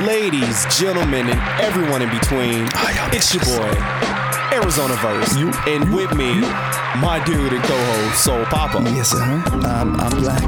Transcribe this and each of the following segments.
Ladies, gentlemen, and everyone in between, it's your boy, Arizona Verse. And with me, my dude and co-host, Soul Papa. Yes, sir. I'm black.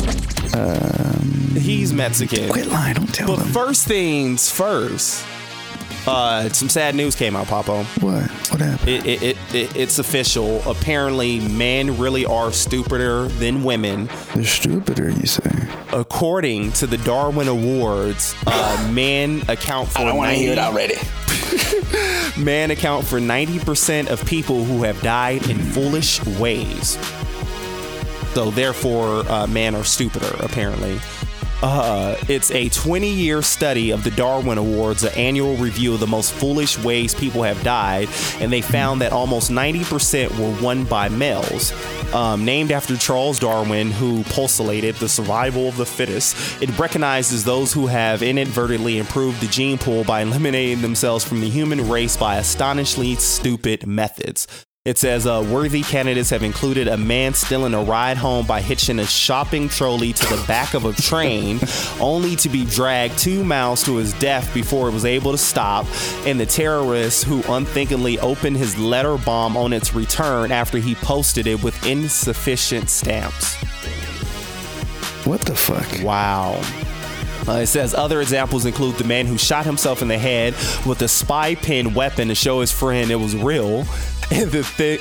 He's Mexican. Quit lying, don't tell them. But first things first, some sad news came out, Papa. What? What happened? It's official. Apparently, men really are stupider than women. They're stupider, you say? According to the Darwin Awards, men account for. I don't want to hear it already. Men account for 90% of people who have died in foolish ways. So therefore, men are stupider, apparently. It's a 20-year study of the Darwin Awards, an annual review of the most foolish ways people have died, and they found that almost 90% were won by males. Named after Charles Darwin, who postulated the survival of the fittest, it recognizes those who have inadvertently improved the gene pool by eliminating themselves from the human race by astonishingly stupid methods. It says worthy candidates have included a man stealing a ride home by hitching a shopping trolley to the back of a train, only to be dragged 2 miles to his death before it was able to stop, and the terrorist who unthinkingly opened his letter bomb on its return after he posted it with insufficient stamps. What the fuck? Wow. It says other examples include the man who shot himself in the head with a spy pen weapon to show his friend it was real. And the thing.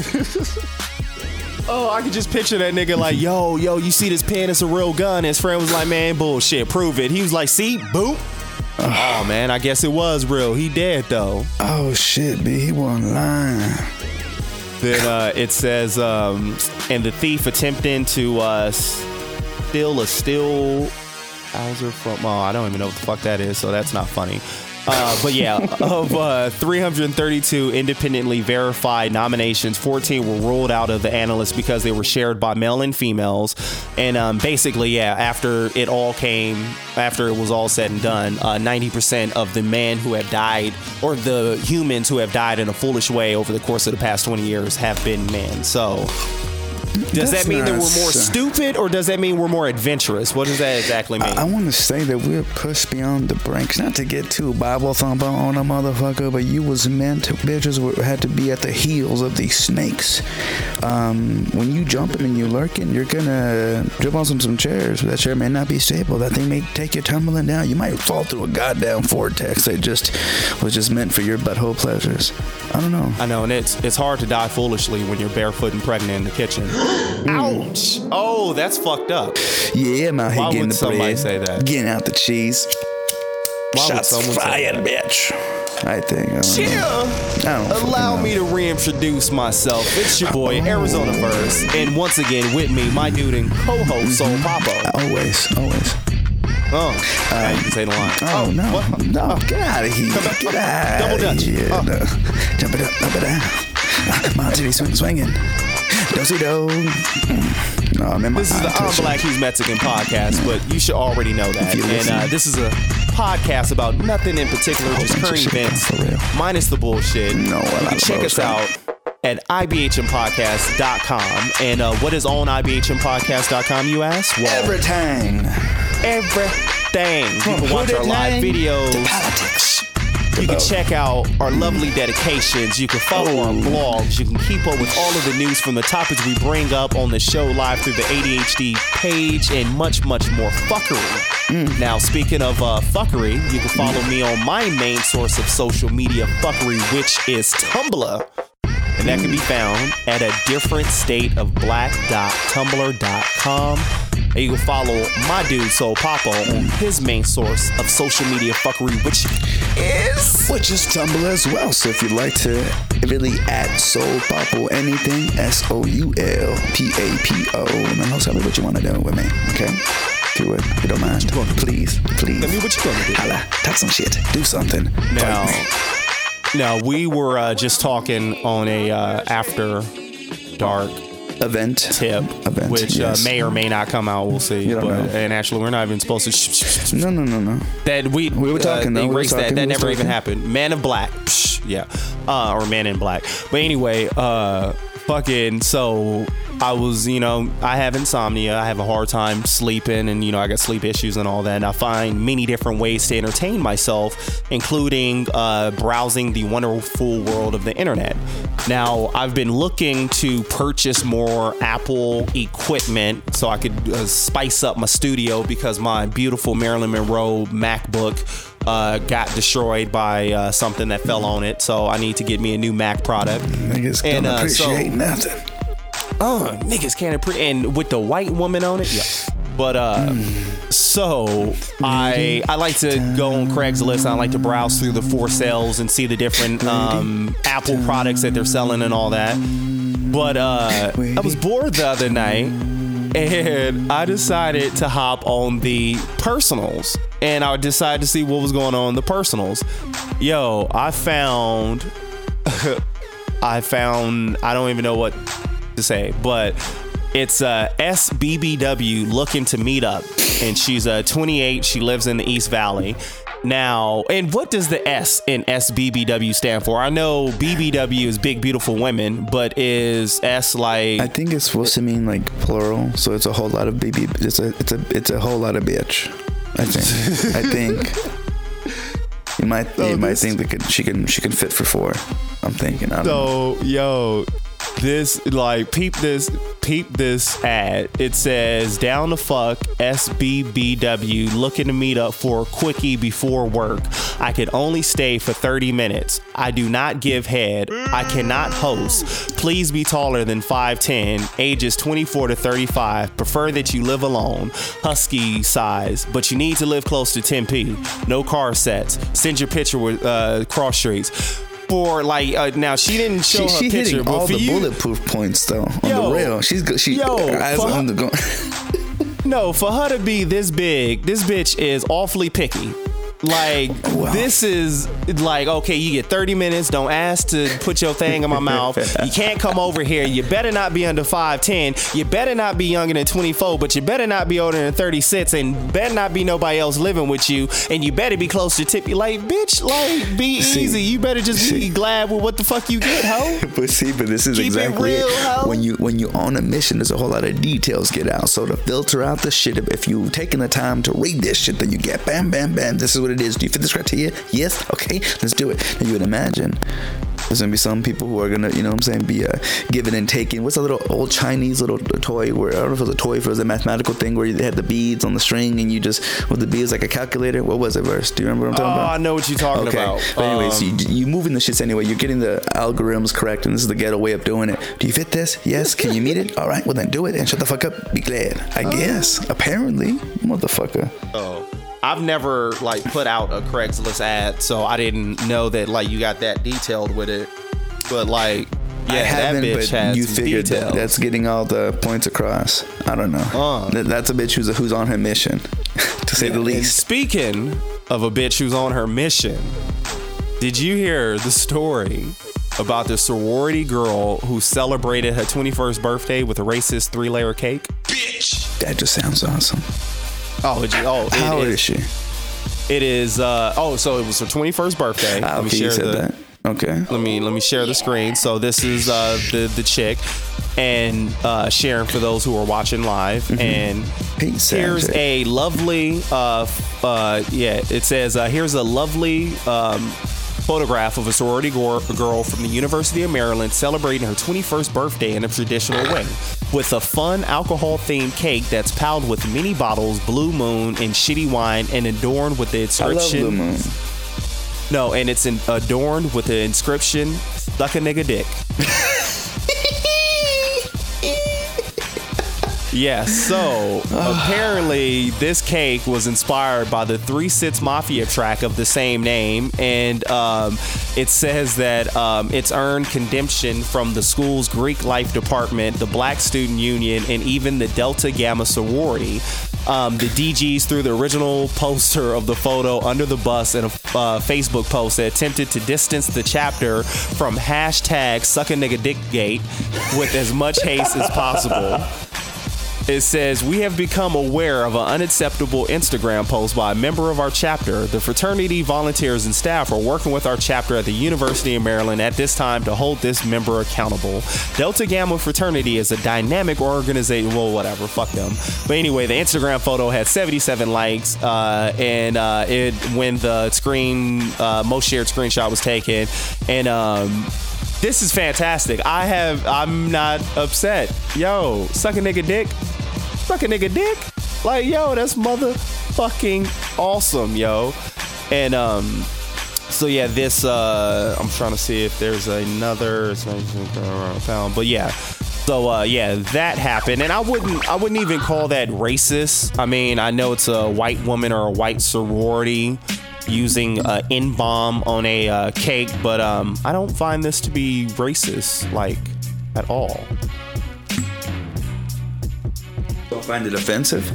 Oh, I could just picture that nigga like, yo, you see this pen? It's a real gun. His friend was like, man, bullshit, prove it. He was like, see, boop. Oh, man, I guess it was real. He dead, though. Oh, shit, B. He wasn't lying. Then it says, and the thief attempting to steal a steel Hauser from, I don't even know what the fuck that is, so that's not funny. But yeah, of 332 independently verified nominations, 14 were ruled out of the analysts because they were shared by male and females. And basically, yeah, after it was all said and done, 90% of the men who have died, or the humans who have died in a foolish way over the course of the past 20 years have been men. So does that mean that we're more stupid, or does that mean we're more adventurous? What does that exactly mean? I want to say that we're pushed beyond the brakes. Not to get too Bible thumper on a motherfucker, but you was meant to, bitches had to be at the heels of these snakes. When you jumping and you lurking, you're gonna jump on some chairs. That chair may not be stable. That thing may take you tumbling down. You might fall through a goddamn vortex that was just meant for your butthole pleasures. I don't know. I know, and it's hard to die foolishly when you're barefoot and pregnant in the kitchen. Ouch! Oh, that's fucked up. Yeah, I'm out here Why getting would the somebody bread, say that? getting out the cheese. Why would Shots someone say fired, that? bitch. I think. Allow me to reintroduce myself. It's your boy, Arizona Verse, and once again with me, my dude and co-host, Soul Papa. Always. Oh, now you can say the line. Oh, no. What? No, get out of here. Get out. Double Dutch. Yeah, Oh. no. Jump it up and down. Monty swinging. Do-si-do. No, I'm in my This is the I'm Black, He's Mexican podcast, but you should already know that. And this is a podcast about nothing in particular, just current events, for real. minus the bullshit. No, you can check us out at ibhmpodcast.com. And what is on ibhmpodcast.com, you ask? Well, Everything. You can watch our live videos. Politics. You can check out our lovely dedications. You can follow our blogs. You can keep up with all of the news from the topics we bring up on the show live through the ADHD page, and much, much more fuckery. Now, speaking of fuckery, you can follow me on my main source of social media fuckery, which is Tumblr. And that can be found at a differentstateofblack.tumblr.com. And you can follow my dude, Soul Papa, on his main source of social media fuckery, which is Tumblr as well. So if you'd like to really add Soul Papa anything, SOULPAPO, and then tell me what you want to do with me, okay? Do it. If you don't mind. Please. Tell me what you gonna do. Holla. Talk some shit. Do something. Now, we were just talking on a after dark event tip, which yes. may or may not come out. We'll see. You don't know. And actually, we're not even supposed to. No. That we were talking. Though. Erase that. That never even talking. happened. Man of Black. Yeah. Or Man in Black. But anyway, fucking. So I was, I have insomnia. I have a hard time sleeping, and, I got sleep issues and all that. And I find many different ways to entertain myself, including browsing the wonderful world of the internet. Now, I've been looking to purchase more Apple equipment so I could spice up my studio, because my beautiful Marilyn Monroe MacBook got destroyed by something that fell on it. So I need to get me a new Mac product. Niggas don't appreciate nothing. Niggas can't appreciate. And with the white woman on it, yeah. But so I like to go on Craigslist. I like to browse through the for sales and see the different Apple products that they're selling and all that. But I was bored the other night, and I decided to hop on the personals, and I decided to see what was going on in the personals. Yo, I found I don't even know what to say, but it's SBBW looking to meet up, and she's 28. She lives in the East Valley. Now, and what does the S in SBBW stand for? I know BBW is big beautiful women, but is S like? I think it's supposed to mean like plural, so it's a whole lot of BB. It's a whole lot of bitch. I think. You might think that she can fit for 4. I'm thinking. I don't know. Yo. This, like, peep this ad. It says, down the fuck, SBBW looking to meet up for a quickie before work. I could only stay for 30 minutes. I do not give head. I cannot host. Please be taller than 5'10", ages 24 to 35. Prefer that you live alone. Husky size, but you need to live close to 10p. No car sets. Send your picture with cross streets. For like now, she didn't show her she picture, hitting but all for the bulletproof points though on the rail. She's good. No, for her to be this big, this bitch is awfully picky. Like, wow. This is like, okay, you get 30 minutes. Don't ask to put your thing in my mouth. You can't come over here. You better not be under 5'10". You better not be younger than 24, but you better not be older than 36, and better not be nobody else living with you. And you better be close to tip. Like, bitch, like, be easy. You better just be glad with what the fuck you get, ho. But this is Keep exactly it real, ho. When you on a mission, there's a whole lot of details get out. So to filter out the shit, if you taking the time to read this shit, then you get bam, bam, bam. This is what it is. Do you fit this criteria? Yes. Okay, let's do it. And you would imagine there's gonna be some people who are gonna, be giving and taking. What's a little old Chinese little toy where, I don't know if it was a toy, if it was a mathematical thing where they had the beads on the string and you just, with the beads like a calculator. What was it, Verse? Do you remember what I'm talking about? I know what you're talking about. But anyways, you moving the shits anyway. You're getting the algorithms correct, and this is the ghetto way of doing it. Do you fit this? Yes. Can you meet it? All right. Well then do it and shut the fuck up. Be glad. I guess. Apparently, motherfucker. Oh. I've never like put out a Craigslist ad, so I didn't know that like you got that detailed with it. But like, yeah, that bitch has you figured that's getting all the points across. I don't know. That's a bitch who's on her mission, to say the least. And speaking of a bitch who's on her mission, did you hear the story about the sorority girl who celebrated her 21st birthday with a racist 3-layer cake? Bitch, that just sounds awesome. How old is she? It is. So it was her 21st birthday. Let me share that. Okay. Let me share the screen. So this is the chick, and sharing for those who are watching live. Mm-hmm. And here's a lovely. It says here's a lovely photograph of a sorority girl from the University of Maryland celebrating her 21st birthday in a traditional way, with a fun alcohol-themed cake that's piled with many bottles, Blue Moon, and shitty wine, and adorned with the inscription. I love Blue Moon. No, and it's adorned with the inscription, "Suck a nigga dick." Yeah, so apparently this cake was inspired by the 3 Six Mafia track of the same name, and it says that it's earned condemnation from the school's Greek life department, the Black Student Union, and even the Delta Gamma sorority. The DGs threw the original poster of the photo under the bus in a Facebook post that attempted to distance the chapter from hashtag #SuckANiggaDickGate with as much haste as possible. It says, we have become aware of an unacceptable Instagram post by a member of our chapter. The fraternity volunteers and staff are working with our chapter at the University of Maryland at this time to hold this member accountable. Delta Gamma Fraternity is a dynamic organization. Well, whatever, fuck them. But anyway, the Instagram photo had 77 likes, and when the most shared screenshot was taken, and this is fantastic. I'm not upset. Yo, suck a nigga dick. Suck a nigga dick. Like, yo, that's motherfucking awesome, yo. And so yeah, this I'm trying to see if there's another found, but yeah. So yeah, that happened, and I wouldn't even call that racist. I mean, I know it's a white woman or a white sorority using N-bomb on a cake, but I don't find this to be racist, like, at all. Don't find it offensive?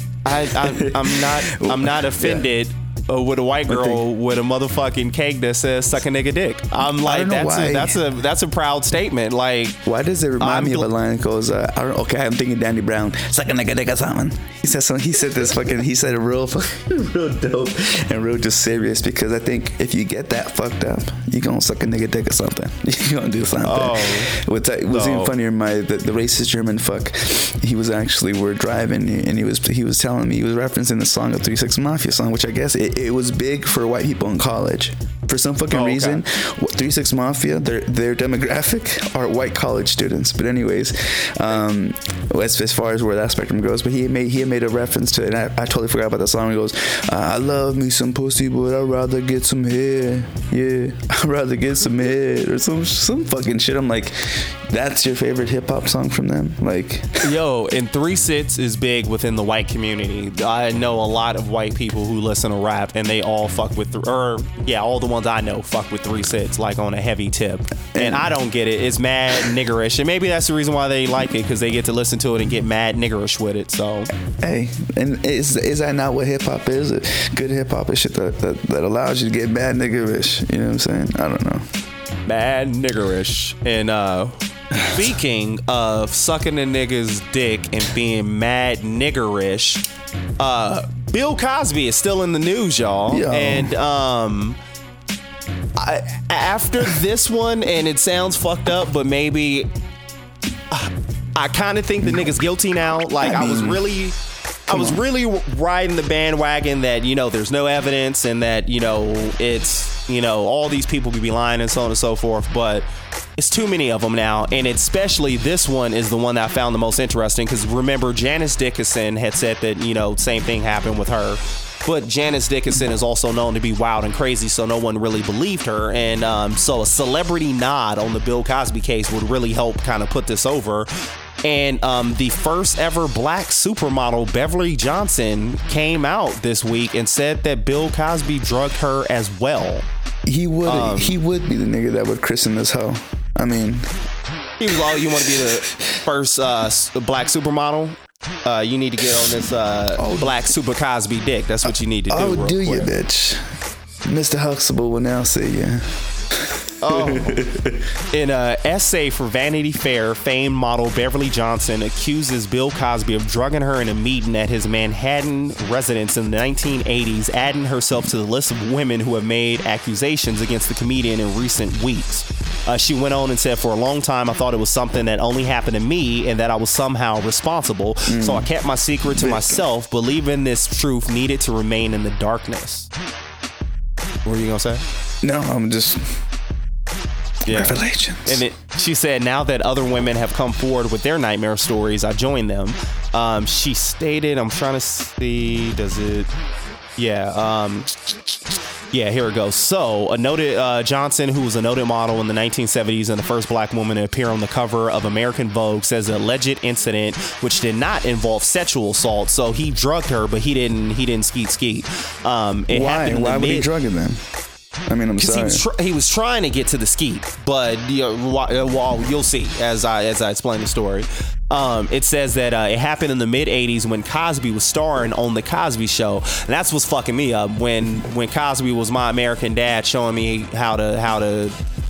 I'm not offended with a white girl with a motherfucking cake that says "suck a nigga dick." I'm like, that's a proud statement. Like, why does it remind me of a line that goes, I'm thinking Danny Brown, "suck a nigga dick" or something. He said something. He said it real dope and real just serious, because I think if you get that fucked up, you gonna suck a nigga dick or something. You gonna do something. What's even funnier, the racist German fuck. He was actually, we're driving, and he was telling me, he was referencing the song, a 3 6 Mafia song, which I guess it was big for white people in college. For some fucking reason, 3 6 Mafia, their demographic are white college students. But anyways, as far as where that spectrum goes, but he made a reference to it, and I totally forgot about that song. He goes, I love me some pussy, but I'd rather get some head. Yeah, I'd rather get some head, or some fucking shit. I'm like, that's your favorite hip hop song from them? Like, yo, and 3 6 is big within the white community. I know a lot of white people who listen to rap, and they all fuck with, all the ones I know fuck with 3 6, like on a heavy tip. And I don't get it. It's mad niggerish, and maybe that's the reason why they like it, because they get to listen to it and get mad niggerish with it. So, hey, and is that not what hip hop is? Good hip hop is shit that allows you to get mad niggerish. You know what I'm saying? I don't know. Mad niggerish. And speaking of sucking a nigga's dick and being mad niggerish, Bill Cosby is still in the news, y'all. Yo. And after this one, and it sounds fucked up, but maybe I kind of think the nigga's guilty now. Like, I was really riding the bandwagon that, there's no evidence, and that, it's, all these people could be lying and so on and so forth, but it's too many of them now. And especially this one is the one that I found the most interesting, because remember, Janice Dickinson had said that, same thing happened with her. But Janice Dickinson is also known to be wild and crazy, so no one really believed her. And so a celebrity nod on the Bill Cosby case would really help kind of put this over. And the first ever black supermodel, Beverly Johnson, came out this week and said that Bill Cosby drugged her as well. He would be the nigga that would christen this hoe. I mean, he was all, you want to be the first black supermodel? You need to get on this black Super Cosby dick. That's what you need to do. Oh, do you, bitch? Mr. Huxtable will now see you. In an essay for Vanity Fair, famed model Beverly Johnson accuses Bill Cosby of drugging her in a meeting at his Manhattan residence in the 1980s, adding herself to the list of women who have made accusations against the comedian in recent weeks. She went on and said, for a long time, I thought it was something that only happened to me and that I was somehow responsible. So I kept my secret to myself, believing this truth needed to remain in the darkness. What were you going to say? No, I'm just... Yeah. Revelations. And she said, now that other women have come forward with their nightmare stories, I joined them. She stated, I'm trying to see, does it? Yeah. Yeah, here it goes. So, a noted Johnson, who was a noted model in the 1970s and the first black woman to appear on the cover of American Vogue, says the alleged incident, which did not involve sexual assault. So he drugged her, but he didn't skeet. Why would he drug her then? I mean, I'm sorry. He was trying to get to the skeet, but you'll see as I explain the story. It says that it happened in the mid 80s when Cosby was starring on the Cosby Show, and that's what's fucking me up. When Cosby was my American Dad, showing me how to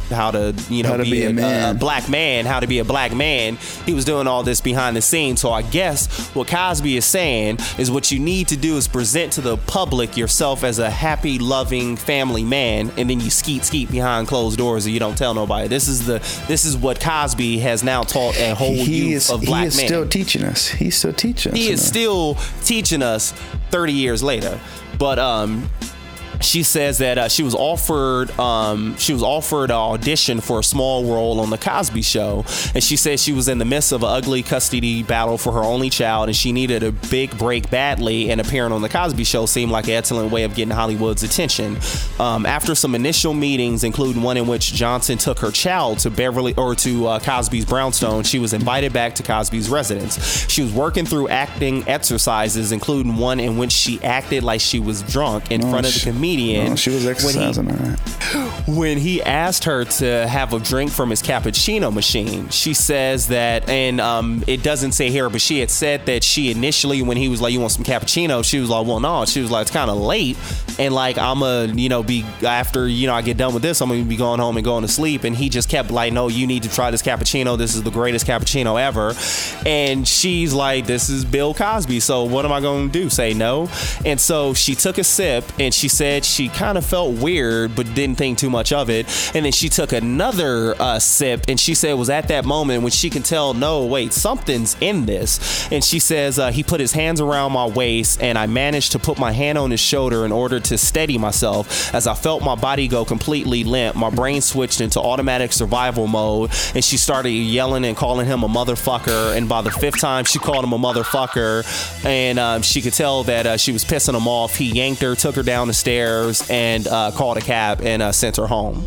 be a black man, how to be a black man. He was doing all this behind the scenes. So I guess what Cosby is saying is what you need to do is present to the public yourself as a happy, loving family man, and then you skeet behind closed doors and you don't tell nobody. This is what Cosby has now taught a whole youth of black men. He is still teaching us. He's still teaching us. He is still teaching us 30 years later. But she says that she was offered an audition for a small role on the Cosby Show, and she said she was in the midst of an ugly custody battle for her only child, and she needed a big break badly, and appearing on the Cosby Show seemed like an excellent way of getting Hollywood's attention. After some initial meetings, including one in which Johnson took her child to Cosby's brownstone, she was invited back to Cosby's residence. She was working through acting exercises, including one in which she acted like she was drunk in front of the comedian. She was exercising, when he asked her to have a drink from his cappuccino machine. She says that, and it doesn't say here, but she had said that she initially, when he was like, "You want some cappuccino?" She was like, "Well, no." She was like, "It's kind of late, and like I'ma, be after I get done with this, I'm gonna be going home and going to sleep." And he just kept like, "No, you need to try this cappuccino. This is the greatest cappuccino ever." And she's like, "This is Bill Cosby, so what am I gonna do? Say no?" And so she took a sip, and she said she kind of felt weird but didn't think too much of it, and then she took another sip, and she said it was at that moment when she can tell, no, wait, something's in this. And she says he put his hands around my waist, and I managed to put my hand on his shoulder in order to steady myself. As I felt my body go completely limp, my brain switched into automatic survival mode, and she started yelling and calling him a motherfucker, and by the 5th time she called him a motherfucker, and she could tell that she was pissing him off. He yanked her, took her down the stairs, and called a cab and sent her home.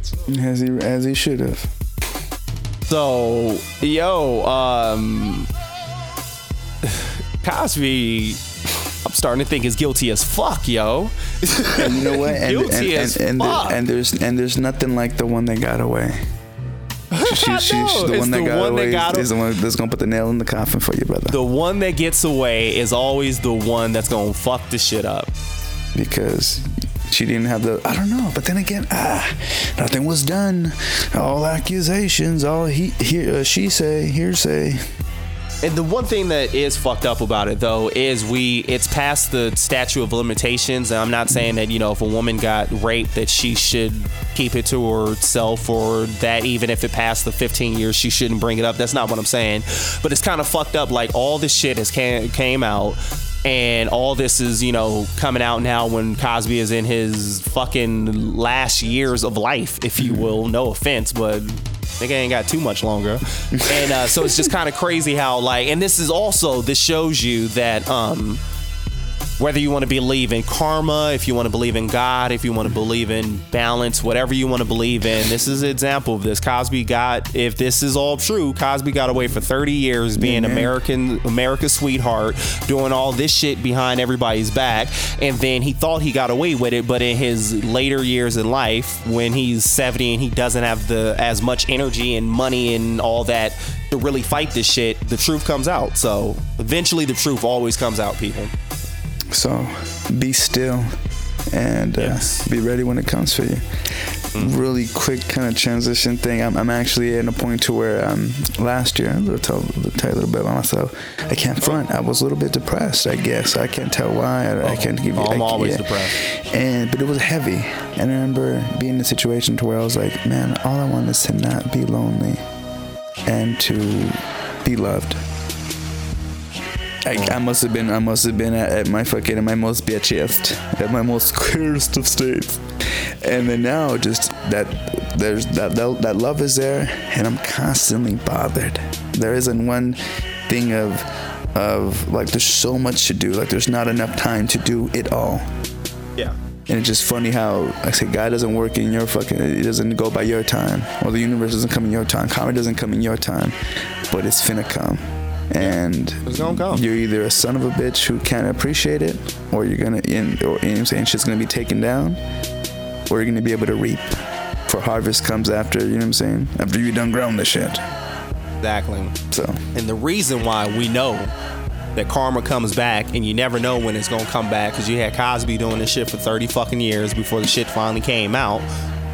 As he should have. So, Cosby, I'm starting to think is guilty as fuck, yo. And you know what? Guilty as fuck. And there's nothing like the one that got away. She's the one that got away. Is the one that's gonna put the nail in the coffin for you, brother. The one that gets away is always the one that's gonna fuck the shit up. Because she didn't have I don't know, but then again, nothing was done. All accusations, all she say, hearsay. And the one thing that is fucked up about it, though, is it's past the statute of limitations. And I'm not saying that, if a woman got raped, that she should keep it to herself, or that even if it passed the 15 years, she shouldn't bring it up. That's not what I'm saying. But it's kind of fucked up. Like, all this shit came out. And all this is, coming out now when Cosby is in his fucking last years of life, if you will. No offense, but nigga ain't got too much longer. And so it's just kind of crazy how, and this shows you that whether you want to believe in karma, if you want to believe in God, if you want to believe in balance, whatever you want to believe in, this is an example of this. If this is all true, Cosby got away for 30 years being America's sweetheart, doing all this shit behind everybody's back, and then he thought he got away with it, but in his later years in life, when he's 70 and he doesn't have as much energy and money and all that to really fight this shit, the truth comes out. So eventually the truth always comes out, people. So be still and be ready when it comes for you. Really quick kind of transition thing. I'm actually at a point to where last year, I'll tell you a little bit about myself. I can't front. I was a little bit depressed, I guess. I can't tell why. I can't give you. I'm always depressed. But it was heavy. And I remember being in a situation to where I was like, man, all I want is to not be lonely and to be loved. I must have been at my most bitchiest, at my most cursed of states, and then now just that there's that love is there, and I'm constantly bothered. There isn't one thing of like there's so much to do, like there's not enough time to do it all. Yeah. And it's just funny how I say God doesn't work in your it doesn't go by your time, or the universe doesn't come in your time, karma doesn't come in your time, but it's finna come. And you're either a son of a bitch who can't appreciate it, or you're gonna shit's gonna be taken down, or you're gonna be able to reap. For harvest comes after, after you done grown the shit. Exactly. So, and the reason why we know that karma comes back, and you never know when it's gonna come back, because you had Cosby doing this shit for 30 fucking years before the shit finally came out.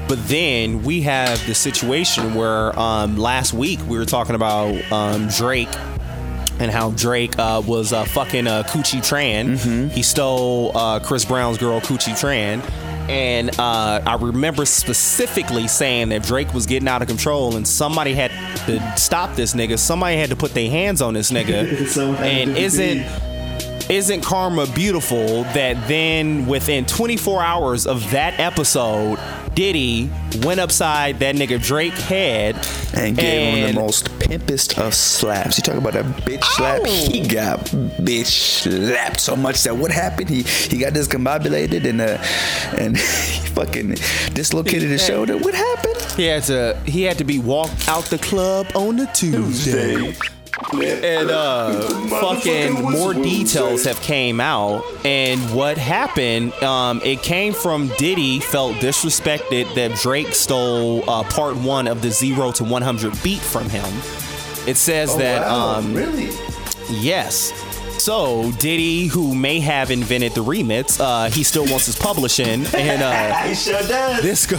But then we have the situation where last week we were talking about Drake and how Drake was fucking Coochie Tran. He stole Chris Brown's girl Coochie Tran. And I remember specifically saying that Drake was getting out of control and somebody had to stop this nigga. Somebody had to put their hands on this nigga. And isn't karma beautiful that then within 24 hours of that episode, Diddy went upside that nigga Drake head and gave him the most pimpest of slaps. You talk about a bitch slap. He got bitch slapped so much that what happened? He got discombobulated and he fucking dislocated his shoulder. What happened? He had to be walked out the club on the Tuesday. And fucking more details have came out, and what happened, it came from Diddy felt disrespected that Drake stole part 1 of the 0 to 100 beat from him. It says really? Yes. So Diddy, who may have invented the remix, he still wants his publishing, and he sure does. This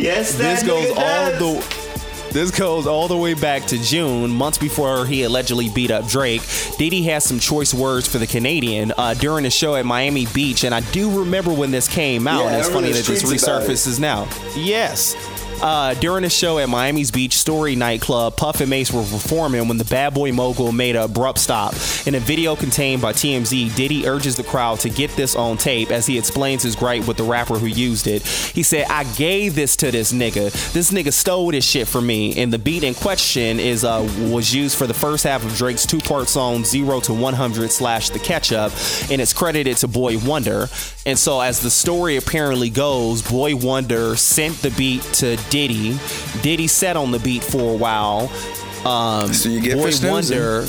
goes all the way back to June, months before he allegedly beat up Drake. Diddy has some choice words for the Canadian during a show at Miami Beach, and I do remember when this came out, and it's funny that this resurfaces now. Yes. During a show at Miami's Beach Story nightclub, Puff and Mase were performing when the bad boy mogul made an abrupt stop. In a video contained by TMZ, Diddy urges the crowd to get this on tape as he explains his gripe with the rapper who used it. He said, "I gave this to this nigga. This nigga stole this shit from me." And the beat in question was used for the first half of Drake's 2-part song 0 to 100 / The Ketchup, and it's credited to Boy Wonder. And so as the story apparently goes, Boy Wonder sent the beat to Diddy. Diddy sat on the beat for a while. So you get Boy Wonder.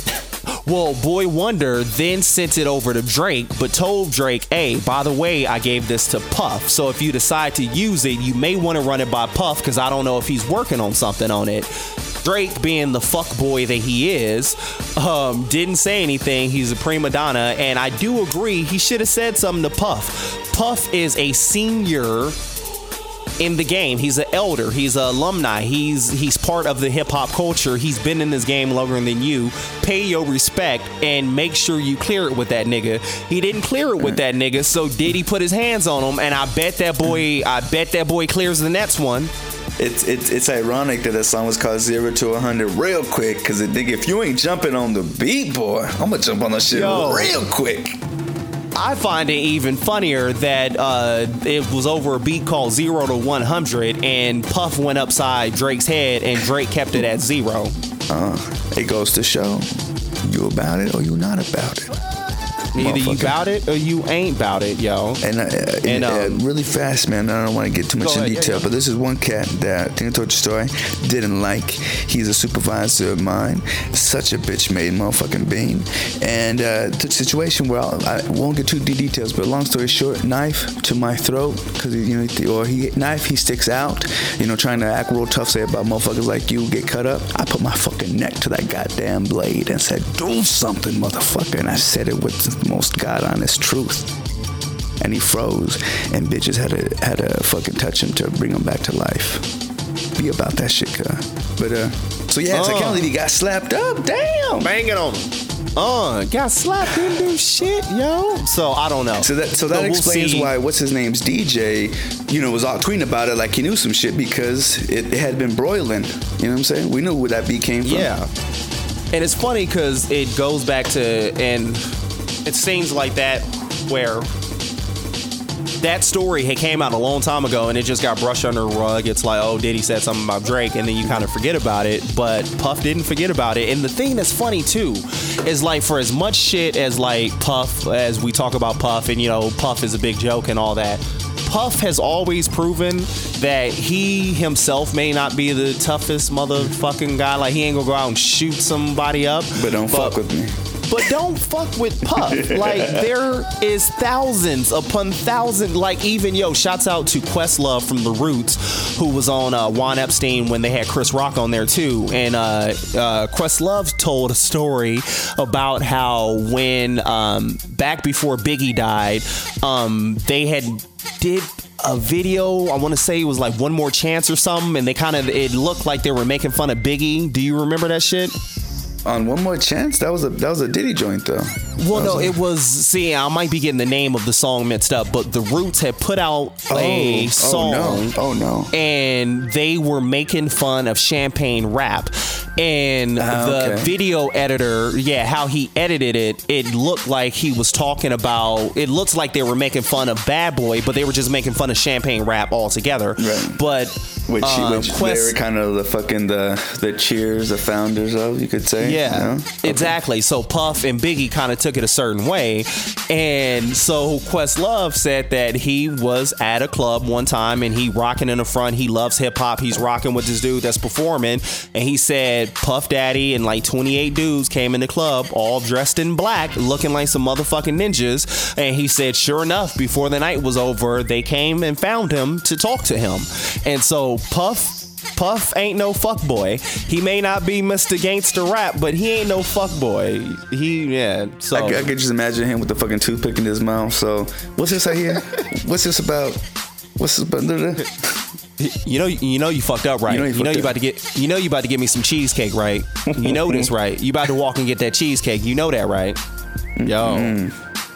Boy Wonder then sent it over to Drake, but told Drake, "Hey, by the way, I gave this to Puff. So if you decide to use it, you may want to run it by Puff because I don't know if he's working on something on it." Drake, being the fuck boy that he is, didn't say anything. He's a prima donna, and I do agree he should have said something to Puff. Puff is a senior in the game. He's an elder. He's an alumni. He's part of the hip hop culture. He's been in this game longer than you. Pay your respect and make sure you clear it with that nigga. He didn't clear it with that nigga, so Diddy put his hands on him, and I bet that boy clears the next one. It's ironic that that song was called 0 to 100 real quick, because if you ain't jumping on the beat, boy, I'm gonna jump on that shit real quick. I find it even funnier that it was over a beat called 0 to 100, and Puff went upside Drake's head, and Drake kept it at 0. It goes to show you about it or you not about it. Either you about it or you ain't about it, yo. And really fast, man, I don't want to get too much in detail, but this is one cat that, I think I told you a story, didn't like. He's a supervisor of mine. Such a bitch-made motherfucking bean. And the situation where I won't get too deep details, but long story short, knife to my throat, because he sticks out, trying to act real tough, say about motherfuckers like you get cut up. I put my fucking neck to that goddamn blade and said, "Do something, motherfucker." And I said it with the most God honest truth, and he froze, and bitches had to fucking touch him to bring him back to life. Be about that shit, but so yeah, I can't believe he got slapped up. Damn, banging on him. Got slapped, didn't do shit, yo. So I don't know. So that explains why what's his name's DJ, was all tweeting about it like he knew some shit, because it had been broiling. You know what I'm saying? We knew where that beat came from. Yeah, and it's funny because it goes back to and. It seems like that where that story had came out a long time ago and it just got brushed under the rug. It's like, oh, Diddy said something about Drake, and then you kind of forget about it. But Puff didn't forget about it. And the thing that's funny too is, like, for as much shit as like Puff, as we talk about Puff, and Puff is a big joke and all that, Puff has always proven that he himself may not be the toughest motherfucking guy. Like, he ain't gonna go out and shoot somebody up. But don't fuck with me. But don't fuck with Puff. Like, there is thousands upon thousands. Like, even, shouts out to Questlove from The Roots, who was on Juan Epstein when they had Chris Rock on there too. And Questlove told a story about how when back before Biggie died, they had did a video. I want to say it was like One More Chance or something, and it looked like they were making fun of Biggie. Do you remember that shit? On One More Chance, that was a Diddy joint though. Well, no, it was. See, I might be getting the name of the song mixed up, but the Roots had put out a song. Oh no! And they were making fun of Champagne Rap, and the video editor, how he edited it, it looked like he was talking about. It looks like they were making fun of Bad Boy, but they were just making fun of Champagne Rap altogether. Right. But which they were kind of the fucking the Cheers, the founders of, you could say. Yeah, exactly. So Puff and Biggie kind of took it a certain way. And so Questlove said that he was at a club one time and he rocking in the front. He loves hip hop. He's rocking with this dude that's performing. And he said Puff Daddy and like 28 dudes came in the club all dressed in black, looking like some motherfucking ninjas. And he said, sure enough, before the night was over, they came and found him to talk to him. And so Puff ain't no fuckboy. He may not be Mr. Gangsta Rap, but he ain't no fuckboy. So I could just imagine him with the fucking toothpick in his mouth. So what's this right here? What's this about? What's this about? You know you fucked up, right? You know you about to get me some cheesecake, right? You know this, right? You about to walk and get that cheesecake. You know that, right? Yo.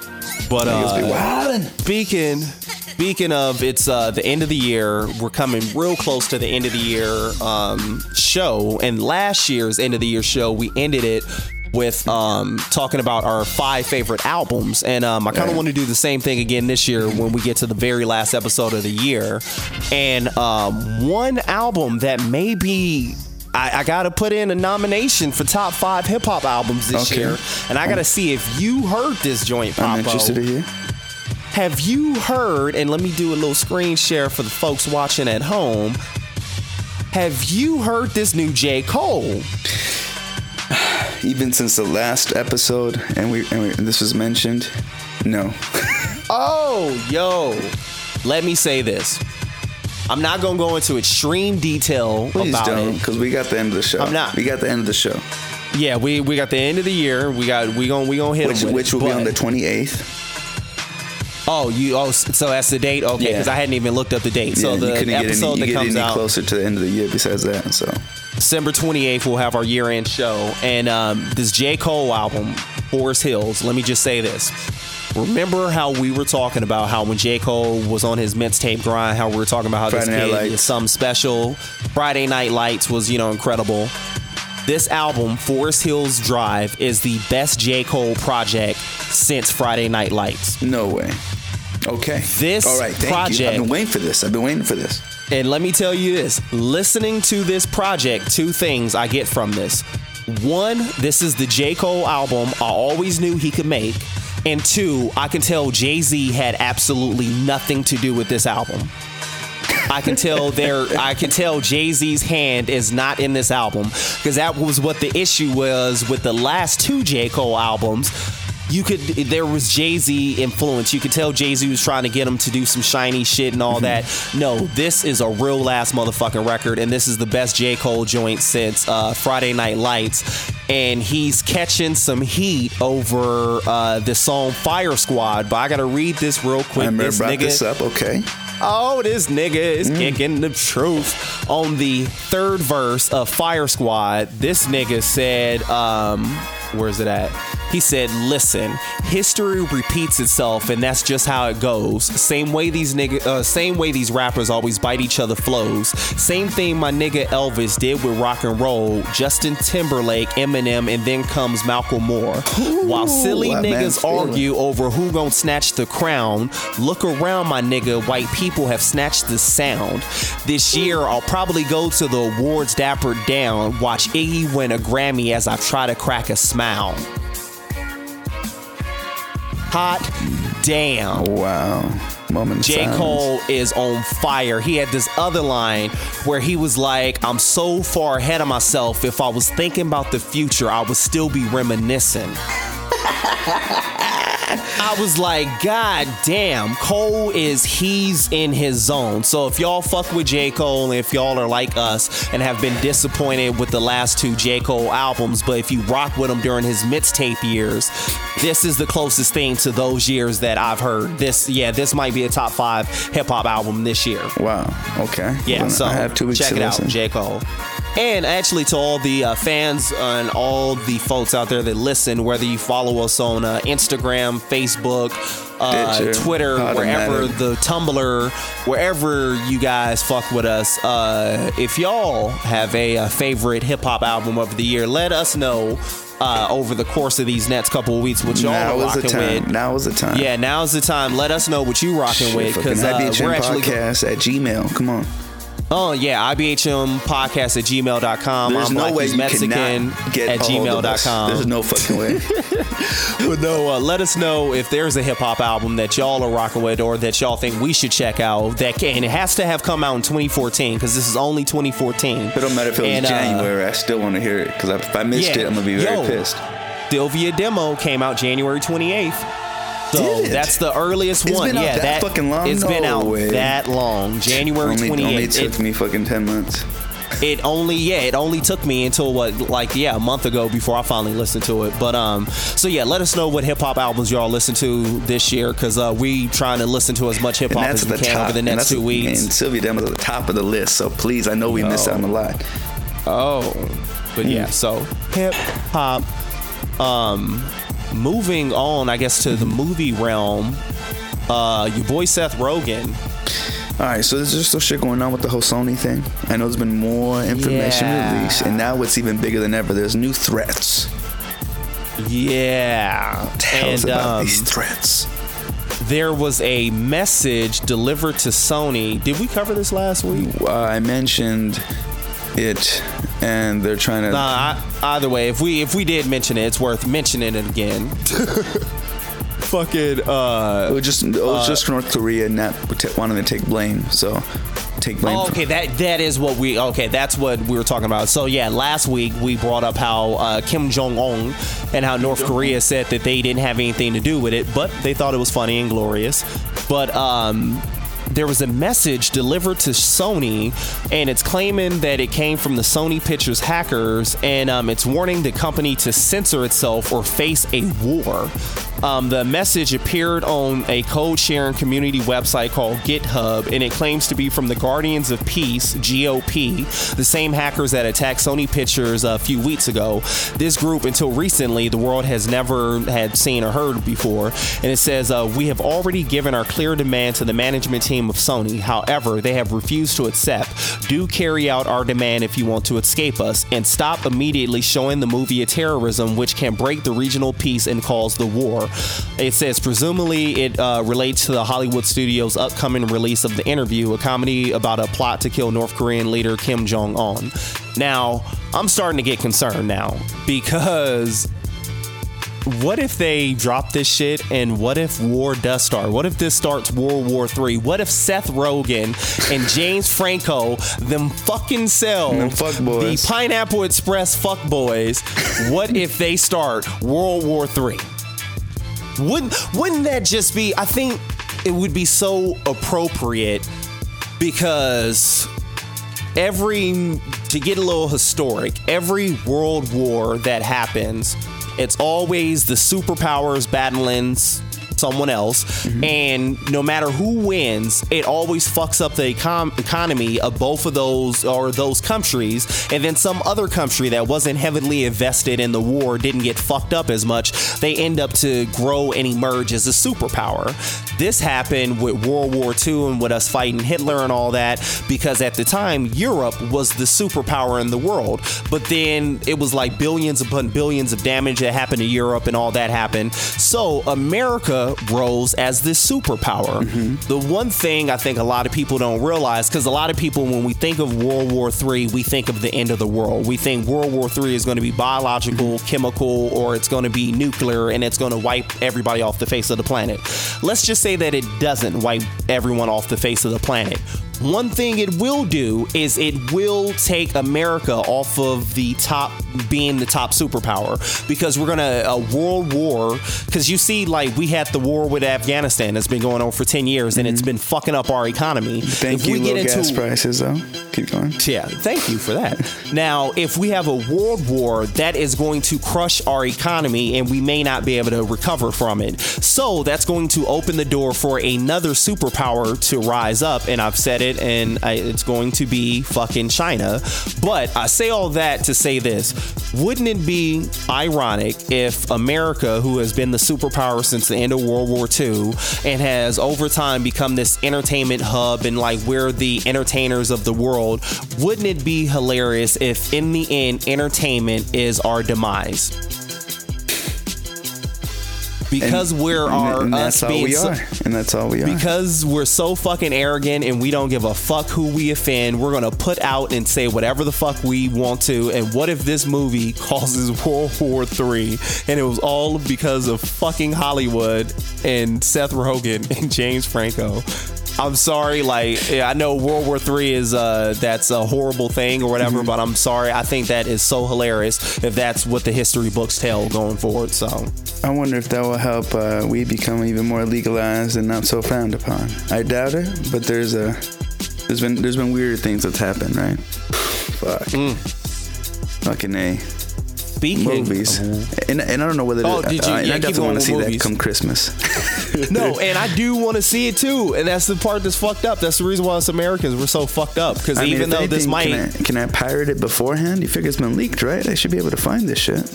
But Speaking of, it's the end of the year. We're coming real close to the end of the year show. And last year's end of the year show, we ended it with talking about our 5 favorite albums. And I kind of want to do the same thing again this year when we get to the very last episode of the year. And one album that maybe I got to put in a nomination for top 5 hip hop albums this year. And I got to see if you heard this joint, Papo. I'm interested to hear. Have you heard, and let me do a little screen share for the folks watching at home. Have you heard this new J. Cole? Even since the last episode, and this was mentioned, no. Let me say this. I'm not gonna go into extreme detail Please about don't, it, because we got the end of the show. I'm not. We got the end of the show. Yeah, we got the end of the year. We gonna hit which will be on the 28th. So that's the date? Okay, because I hadn't even looked up the date. So the episode that comes out closer to the end of the year besides that. So December 28th, we'll have our year-end show. And this J. Cole album, Forest Hills, let me just say this. Remember how we were talking about how when J. Cole was on his mixtape grind, how we were talking about how this kid is something special. Friday Night Lights was, incredible. This album, Forest Hills Drive, is the best J. Cole project since Friday Night Lights. No way. Okay. All right, thank you. I've been waiting for this. And let me tell you this. Listening to this project, 2 things I get from this. 1, this is the J. Cole album I always knew he could make. And 2, I can tell Jay-Z had absolutely nothing to do with this album. I can tell Jay-Z's hand is not in this album, because that was what the issue was with the last 2 J. Cole albums. There was Jay-Z influence. You could tell Jay-Z was trying to get him to do some shiny shit and all that. No, this is a real ass motherfucking record, and this is the best J. Cole joint since Friday Night Lights. And he's catching some heat over the song Fire Squad, but I gotta read this real quick. I brought this up, okay. Oh, this nigga is kicking the truth. On the 3rd verse of Fire Squad, this nigga said, where's it at? He said, listen, history repeats itself, and that's just how it goes. Same way these rappers always bite each other flows. Same thing my nigga Elvis did with rock and roll, Justin Timberlake, Eminem, and then comes Malcolm Moore. While silly niggas argue over who gon' snatch the crown, look around, my nigga, white people have snatched the sound. This year, I'll probably go to the awards dapper down, watch Iggy win a Grammy as I try to crack a smile. Hot damn. Wow. Moment of J. silence. Cole is on fire. He had this other line where he was like, I'm so far ahead of myself. If I was thinking about the future, I would still be reminiscing. I was like, God damn, he's in his zone. So if y'all fuck with J. Cole, and if y'all are like us and have been disappointed with the last 2 J. Cole albums, but if you rock with him during his mixtape years, this is the closest thing to those years that I've heard. This might be a top 5 hip hop album this year. Wow. Okay. Yeah. Well, So I have 2 weeks check to it listen. out, J. Cole. And actually, to all the fans and all the folks out there that listen, whether you follow us on Instagram, Facebook, Twitter, wherever, the Tumblr, wherever you guys fuck with us, if y'all have a favorite hip hop album of the year, let us know over the course of these next couple of weeks what y'all are rocking with. Now is the time. Yeah, now's the time. Let us know what you rocking with, because we're actually podcast at Gmail. Come on. Oh, yeah, IBHMpodcast@gmail.com. There's no way you Mexican cannot get at gmail.com. There's no fucking way. But no, let us know if there's a hip hop album that y'all are rocking with or that y'all think we should check out. And it has to have come out in 2014, because this is only 2014. It don't matter if it was January. I still want to hear it, because if I missed it, I'm going to be very pissed. Sylvia Demo came out January 28th. So that's the earliest one. It's been out that fucking long? It's been out way. That long. January 28th. Only took me fucking 10 months. It only took me until a month ago before I finally listened to it. But so yeah, let us know what hip hop albums y'all listen to this year, because we trying to listen to as much hip hop as we can over the next 2 weeks. And Sylvia Demo's at the top of the list, so please, I know we missed out on a lot. Oh, but yeah, so hip hop. Moving on, I guess, to the movie realm, your boy Seth Rogen. All right, so there's just still shit going on with the whole Sony thing. I know there's been more information released, and now it's even bigger than ever. There's new threats. Yeah. Tell us about these threats. There was a message delivered to Sony. Did we cover this last week? I mentioned it, and they're trying to. Either way, if we did mention it, it's worth mentioning it again. Fucking. It was just North Korea not wanting to take blame. So take blame. Okay, that is what we. Okay, that's what we were talking about. So yeah, last week we brought up how Kim Jong-un and how North Korea said that they didn't have anything to do with it, but they thought it was funny and glorious. But there was a message delivered to Sony, and it's claiming that it came from the Sony Pictures hackers, and it's warning the company to censor itself or face a war. The message appeared on a code-sharing community website called GitHub, and it claims to be from the Guardians of Peace, GOP, the same hackers that attacked Sony Pictures a few weeks ago. This group, until recently, the world has never had seen or heard before, and it says, we have already given our clear demand to the management team of Sony. However, they have refused to accept. Do carry out our demand if you want to escape us, and stop immediately showing the movie of terrorism, which can break the regional peace and cause the war. It says presumably it relates to the Hollywood studio's upcoming release of The Interview, a comedy about a plot to kill North Korean leader Kim Jong-un. Now, I'm starting to get concerned now, because what if they drop this shit, and what if war does start? What if this starts World War III? What if Seth Rogen and James Franco, them fucking selves, the Pineapple Express fuckboys, what if they start World War III? Wouldn't that just be, I think it would be so appropriate, because to get a little historic, every world war that happens, it's always the superpowers battling someone else, and no matter who wins, it always fucks up the economy of both of those countries, and then some other country that wasn't heavily invested in the war didn't get fucked up as much. They end up to grow and emerge as a superpower. This happened with World War II and with us fighting Hitler and all that, because at the time Europe was the superpower in the world, but then it was like billions upon billions of damage that happened to Europe and all that happened. So America rose as this superpower. The one thing I think a lot of people don't realize, because a lot of people, when we think of World War III, we think of the end of the world. We think World War III is going to be biological, chemical, or it's going to be nuclear, and it's going to wipe everybody off the face of the planet. Let's just say that it doesn't wipe everyone off the face of the planet. One thing it will do is it will take America off of the top, being the top superpower, because we're gonna a world war. Because you see, like, we had the war with Afghanistan that's been going on for 10 years, and it's been fucking up our economy. Thank you, low gas prices, though. Keep going. Yeah, thank you for that. Now, if we have a world war, that is going to crush our economy, and we may not be able to recover from it. So that's going to open the door for another superpower to rise up, and I've said it, and it's going to be fucking China. But I say all that to say this: wouldn't it be ironic if America, who has been the superpower since the end of World War II and has over time become this entertainment hub, and like we're the entertainers of the world, wouldn't it be hilarious if in the end entertainment is our demise? Because and that's all we are. And that's all we are. Because we're so fucking arrogant and we don't give a fuck who we offend, we're gonna put out and say whatever the fuck we want to. And what if this movie causes World War III and it was all because of fucking Hollywood and Seth Rogen and James Franco? I'm sorry, like, I know World War III is that's a horrible thing or whatever, but I'm sorry. I think that is so hilarious if that's what the history books tell going forward. So I wonder if that will help weed become even more legalized and not so frowned upon. I doubt it, but there's been weird things that's happened, right? Fuck. Fucking A. Speaking movies, and I don't know whether I definitely want to see that come Christmas. No, and I do want to see it too, and that's the part that's fucked up. That's the reason why us Americans we're so fucked up, because even though this might, can I pirate it beforehand? You figure it's been leaked, right? I should be able to find this shit.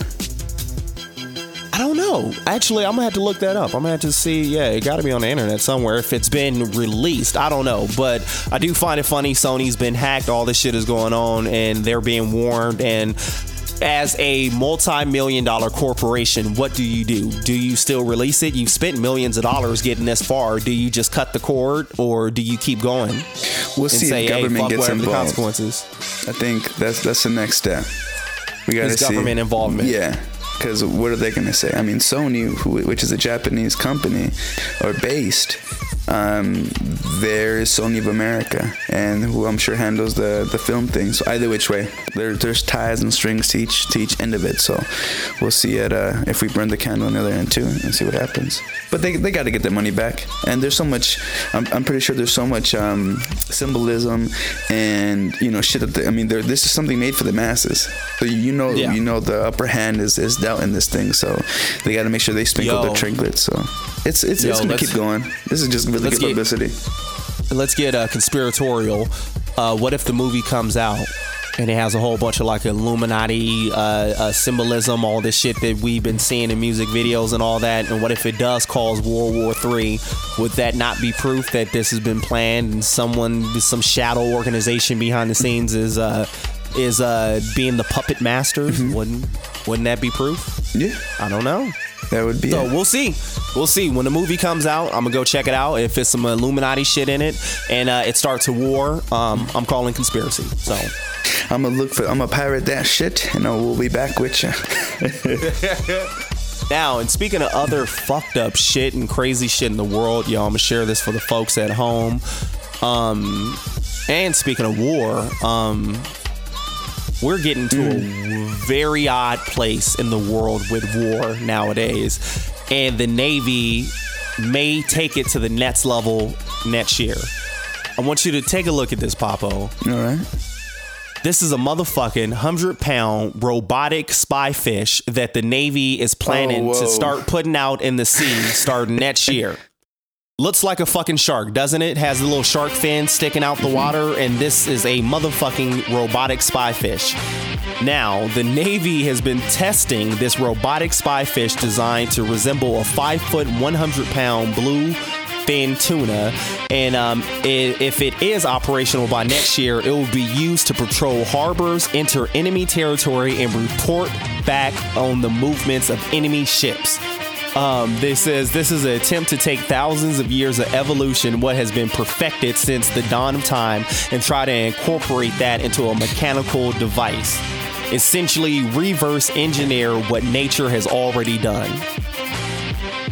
I don't know. Actually, I'm gonna have to look that up. I'm gonna have to see. Yeah, it got to be on the internet somewhere if it's been released. I don't know, but I do find it funny. Sony's been hacked. All this shit is going on, and they're being warned. And as a multi-million-dollar corporation, what do? Do you still release it? You've spent millions of dollars getting this far. Do you just cut the cord, or do you keep going? We'll see if government gets involved. The consequences. I think that's the next step. We got to see government involvement. Yeah. Because what are they going to say? I mean, Sony, which is a Japanese company, or based, there is Sony of America, and who I'm sure handles the film thing. So either which way, there's ties and strings to each end of it. So we'll see if we burn the candle on the other end too, and see what happens. But they got to get their money back. And there's so much. I'm pretty sure there's so much symbolism and shit that this is something made for the masses. So the upper hand is dealt in this thing. So they got to make sure they sprinkle their trinkets. So it's gonna keep going. This is just really good publicity. Let's get conspiratorial. What if the movie comes out and it has a whole bunch of like Illuminati symbolism, all this shit that we've been seeing in music videos and all that? And what if it does cause World War III? Would that not be proof that this has been planned and some shadow organization behind the scenes is being the puppet masters? Wouldn't that be proof? Yeah, I don't know. That would be. So we'll see. When the movie comes out, I'm gonna go check it out. If it's some Illuminati shit in it and it starts a war, I'm calling conspiracy. So I'm gonna pirate that shit, and we'll be back with you. Now, and speaking of other fucked up shit and crazy shit in the world, I'm gonna share this for the folks at home. And speaking of war, we're getting to a very odd place in the world with war nowadays, and the Navy may take it to the next level next year. I want you to take a look at this, Papo. All right. This is a motherfucking 100-pound robotic spy fish that the Navy is planning to start putting out in the sea starting next year. Looks like a fucking shark, doesn't it? Has a little shark fin sticking out the water, and this is a motherfucking robotic spy fish. Now, the Navy has been testing this robotic spy fish designed to resemble a 5-foot, 100-pound blue fin tuna, and if it is operational by next year, it will be used to patrol harbors, enter enemy territory, and report back on the movements of enemy ships. They says this is an attempt to take thousands of years of evolution, what has been perfected since the dawn of time, and try to incorporate that into a mechanical device. Essentially reverse engineer what nature has already done.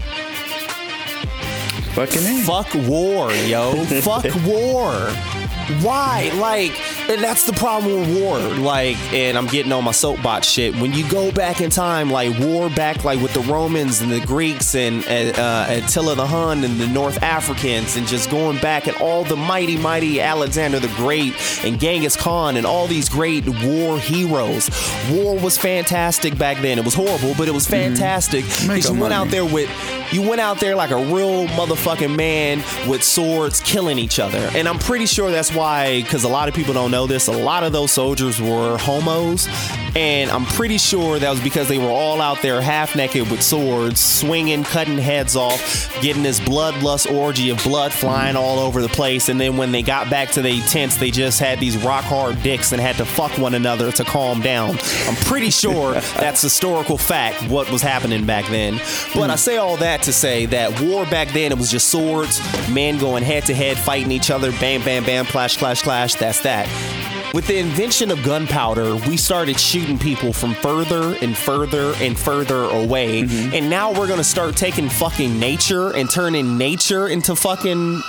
Fucking A. Fuck war, yo. Fuck war. Why? Like, and that's the problem with war. Like, and I'm getting on my soapbox shit. When you go back in time, like war back, like with the Romans and the Greeks and Attila the Hun and the North Africans, and just going back at all the mighty Alexander the Great and Genghis Khan and all these great war heroes. War was fantastic back then. It was horrible, but it was fantastic because you went out there like a real motherfucking man with swords killing each other. And I'm pretty sure that's why, because a lot of people don't know this, a lot of those soldiers were homos. And I'm pretty sure that was because they were all out there half naked with swords, swinging, cutting heads off, getting this bloodlust orgy of blood flying all over the place. And then when they got back to their tents, they just had these rock hard dicks and had to fuck one another to calm down. I'm pretty sure that's historical fact, what was happening back then. But I say all that to say that war back then, it was just swords, men going head to head, fighting each other, bam, bam, bam, clash, clash, clash. That's that. With the invention of gunpowder, we started shooting people from further and further and further away. And now we're going to start taking fucking nature and turning nature into fucking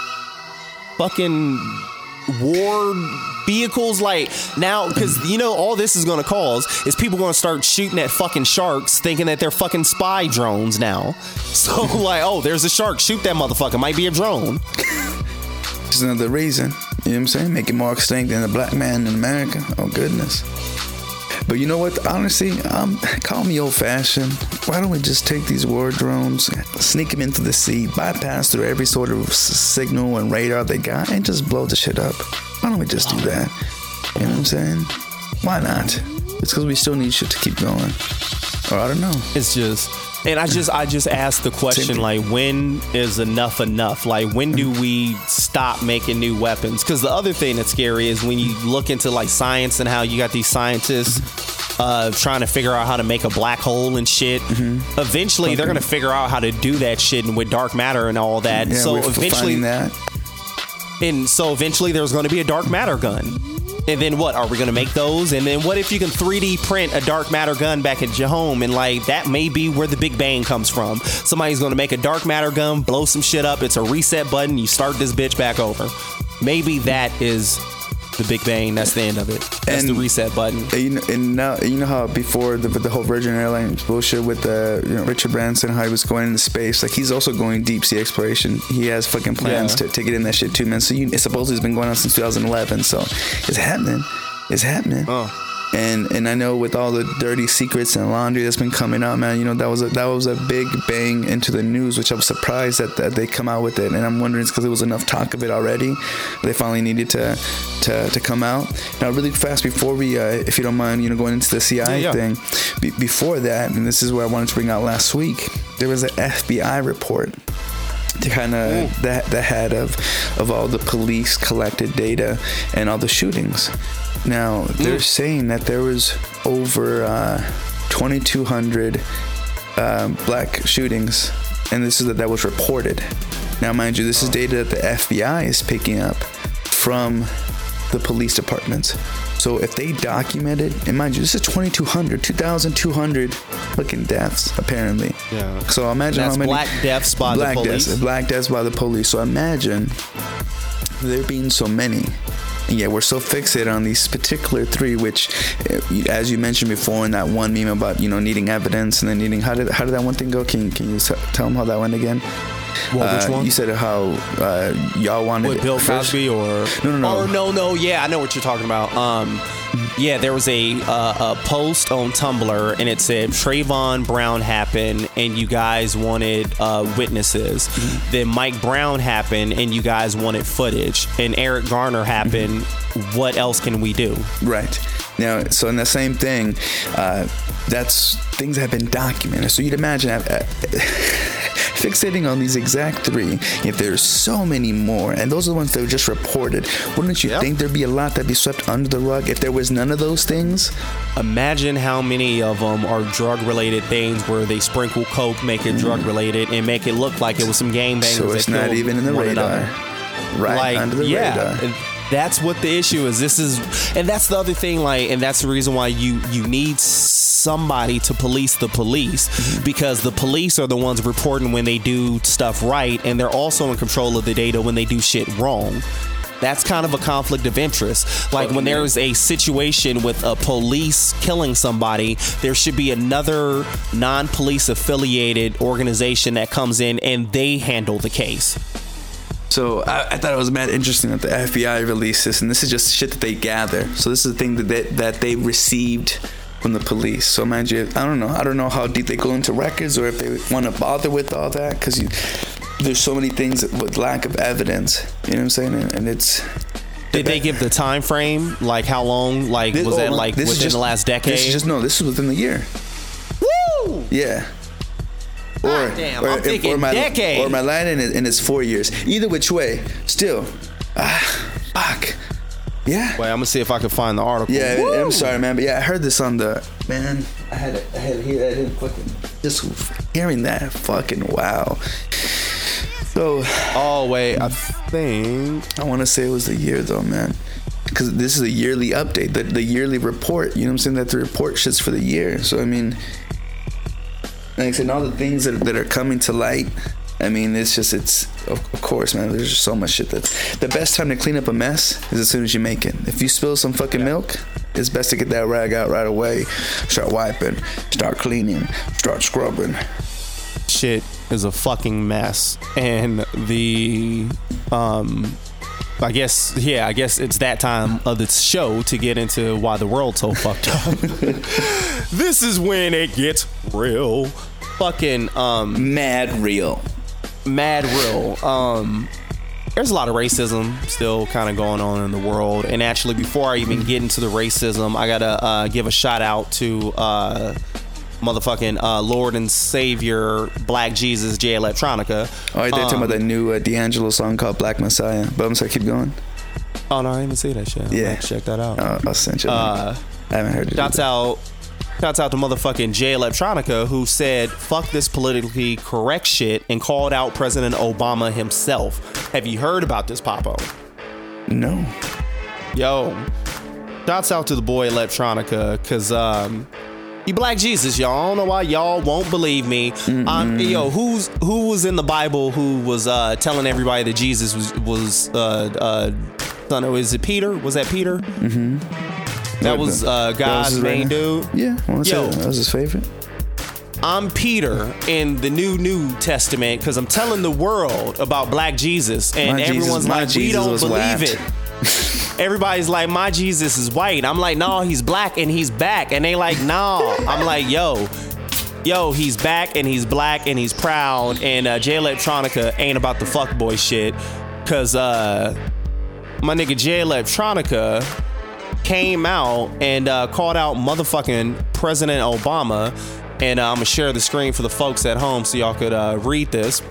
war vehicles. Like, now, because you know all this is going to cause is people going to start shooting at fucking sharks thinking that they're fucking spy drones now. So like, oh, there's a shark, shoot that motherfucker, might be a drone. Just another reason, you know what I'm saying, make it more extinct than the black man in America. Oh goodness. But you know what, honestly, call me old-fashioned. Why don't we just take these war drones, sneak them into the sea, bypass through every sort of signal and radar they got, and just blow the shit up? Why don't we just do that? You know what I'm saying? Why not? It's because we still need shit to keep going. Or I don't know. It's just... And I just asked the question, like, when is enough? Like, when do we stop making new weapons? Because the other thing that's scary is when you look into, like, science and how you got these scientists trying to figure out how to make a black hole and shit. Eventually, they're going to figure out how to do that shit and with dark matter and all that. Yeah, so eventually, there's going to be a dark matter gun. And then what? Are we going to make those? And then what if you can 3D print a dark matter gun back at your home? And like, that may be where the Big Bang comes from. Somebody's going to make a dark matter gun, blow some shit up. It's a reset button. You start this bitch back over. Maybe that is the Big Bang. That's the end of it. That's the reset button. And now, you know how before the whole Virgin Airlines bullshit with Richard Branson, how he was going into space, like he's also going deep sea exploration. He has fucking plans to get in that shit too, man. So supposedly it's been going on since 2011. So it's happening. Oh. And I know with all the dirty secrets and laundry that's been coming out, man, you know, that was a big bang into the news, which I was surprised that they come out with it. And I'm wondering it's because there was enough talk of it already. They finally needed to come out. Now, really fast before we, if you don't mind, you know, going into the CIA thing, before that, and this is what I wanted to bring out last week, there was an FBI report to kind of that had of all the police collected data and all the shootings. Now they're saying that there was over 2,200 black shootings, and this is that was reported. Now, mind you, this is data that the FBI is picking up from the police departments. So if they documented, and mind you, this is 2,200 fucking deaths, apparently. Yeah. So imagine how many black deaths by the police. Black deaths by the police. So imagine there being so many. And yet we're so fixated on these particular three, which, as you mentioned before in that one meme about, you know, needing evidence and then needing, how did that one thing go? Can you tell them how that went again? Which one? You said how y'all wanted with Bill Cosby or no. Oh no. Yeah, I know what you're talking about. Yeah, there was a post on Tumblr and it said Trayvon Brown happened and you guys wanted witnesses. Then Mike Brown happened and you guys wanted footage. And Eric Garner happened. What else can we do? Right. Now, so in the same thing, that's things that have been documented. So you'd imagine fixating on these exact three, if there's so many more, and those are the ones that were just reported, wouldn't you think there'd be a lot that'd be swept under the rug if there was none of those things? Imagine how many of them are drug-related things where they sprinkle coke, make it drug-related, and make it look like it was some gangbangers. So it's not even in the radar. Right, like, under the radar. That's what the issue is. And that's the other thing, like, and that's the reason why you need somebody to police the police, because the police are the ones reporting when they do stuff right, and they're also in control of the data when they do shit wrong. That's kind of a conflict of interest. Like when there is a situation with a police killing somebody, there should be another non-police affiliated organization that comes in and they handle the case. So I thought it was mad interesting that the FBI released this, and this is just shit that they gather. So this is the thing that they received from the police. So mind you, I don't know how deep they go into records or if they want to bother with all that, because there's so many things with lack of evidence. You know what I'm saying? And it's. Did they give the time frame? Like how long? Like was that like within the last decade? This is within the year. Woo! Yeah. Damn, I'm thinking decade. Or my line in it's 4 years. Either which way, still. Fuck. Yeah. Wait, I'm gonna see if I can find the article. Yeah, woo! I'm sorry, man, but yeah, I heard this on the man. I had to hear that in fucking just hearing that fucking wow. So. Oh wait, I think I want to say it was the year though, man, because this is a yearly update, the yearly report. You know what I'm saying? That the report shit's for the year. So I mean, like I said, all the things that are coming to light. I mean, it's of course, man, there's just so much shit that's the best time to clean up a mess is as soon as you make it. If you spill some fucking milk, it's best to get that rag out right away. Start wiping, start cleaning, start scrubbing. Shit is a fucking mess. And I guess it's that time of the show to get into why the world's so fucked up. This is when it gets real. Fucking mad real. There's a lot of racism still kind of going on in the world. And actually, before I even get into the racism, I gotta give a shout out to motherfucking Lord and Savior Black Jesus Jay Electronica. Oh, they're talking about that new D'Angelo song called Black Messiah. But I'm sorry, keep going. Oh no, I didn't even see that shit. Yeah, check that out. I'll send you. I haven't heard it. Shouts out to motherfucking Jay Electronica, who said fuck this politically correct shit and called out President Obama himself. Have you heard about this, Papo? No. Yo, shouts out to the boy Electronica, cause he Black Jesus, y'all. I don't know why y'all won't believe me. Yo, who was in the Bible who was telling everybody that Jesus was is it Peter? Was that Peter? Mm-hmm. That was God's main dude. Yeah, that was his favorite. I'm Peter in the New Testament because I'm telling the world about Black Jesus, and everyone's like, we don't believe it. Everybody's like, my Jesus is white. I'm like, no, he's black and he's back. And they like, no. I'm like, yo, he's back and he's black and he's proud. And Jay Electronica ain't about the fuckboy shit. Cause my nigga Jay Electronica came out and called out motherfucking President Obama. And I'm gonna share the screen for the folks at home so y'all could read this.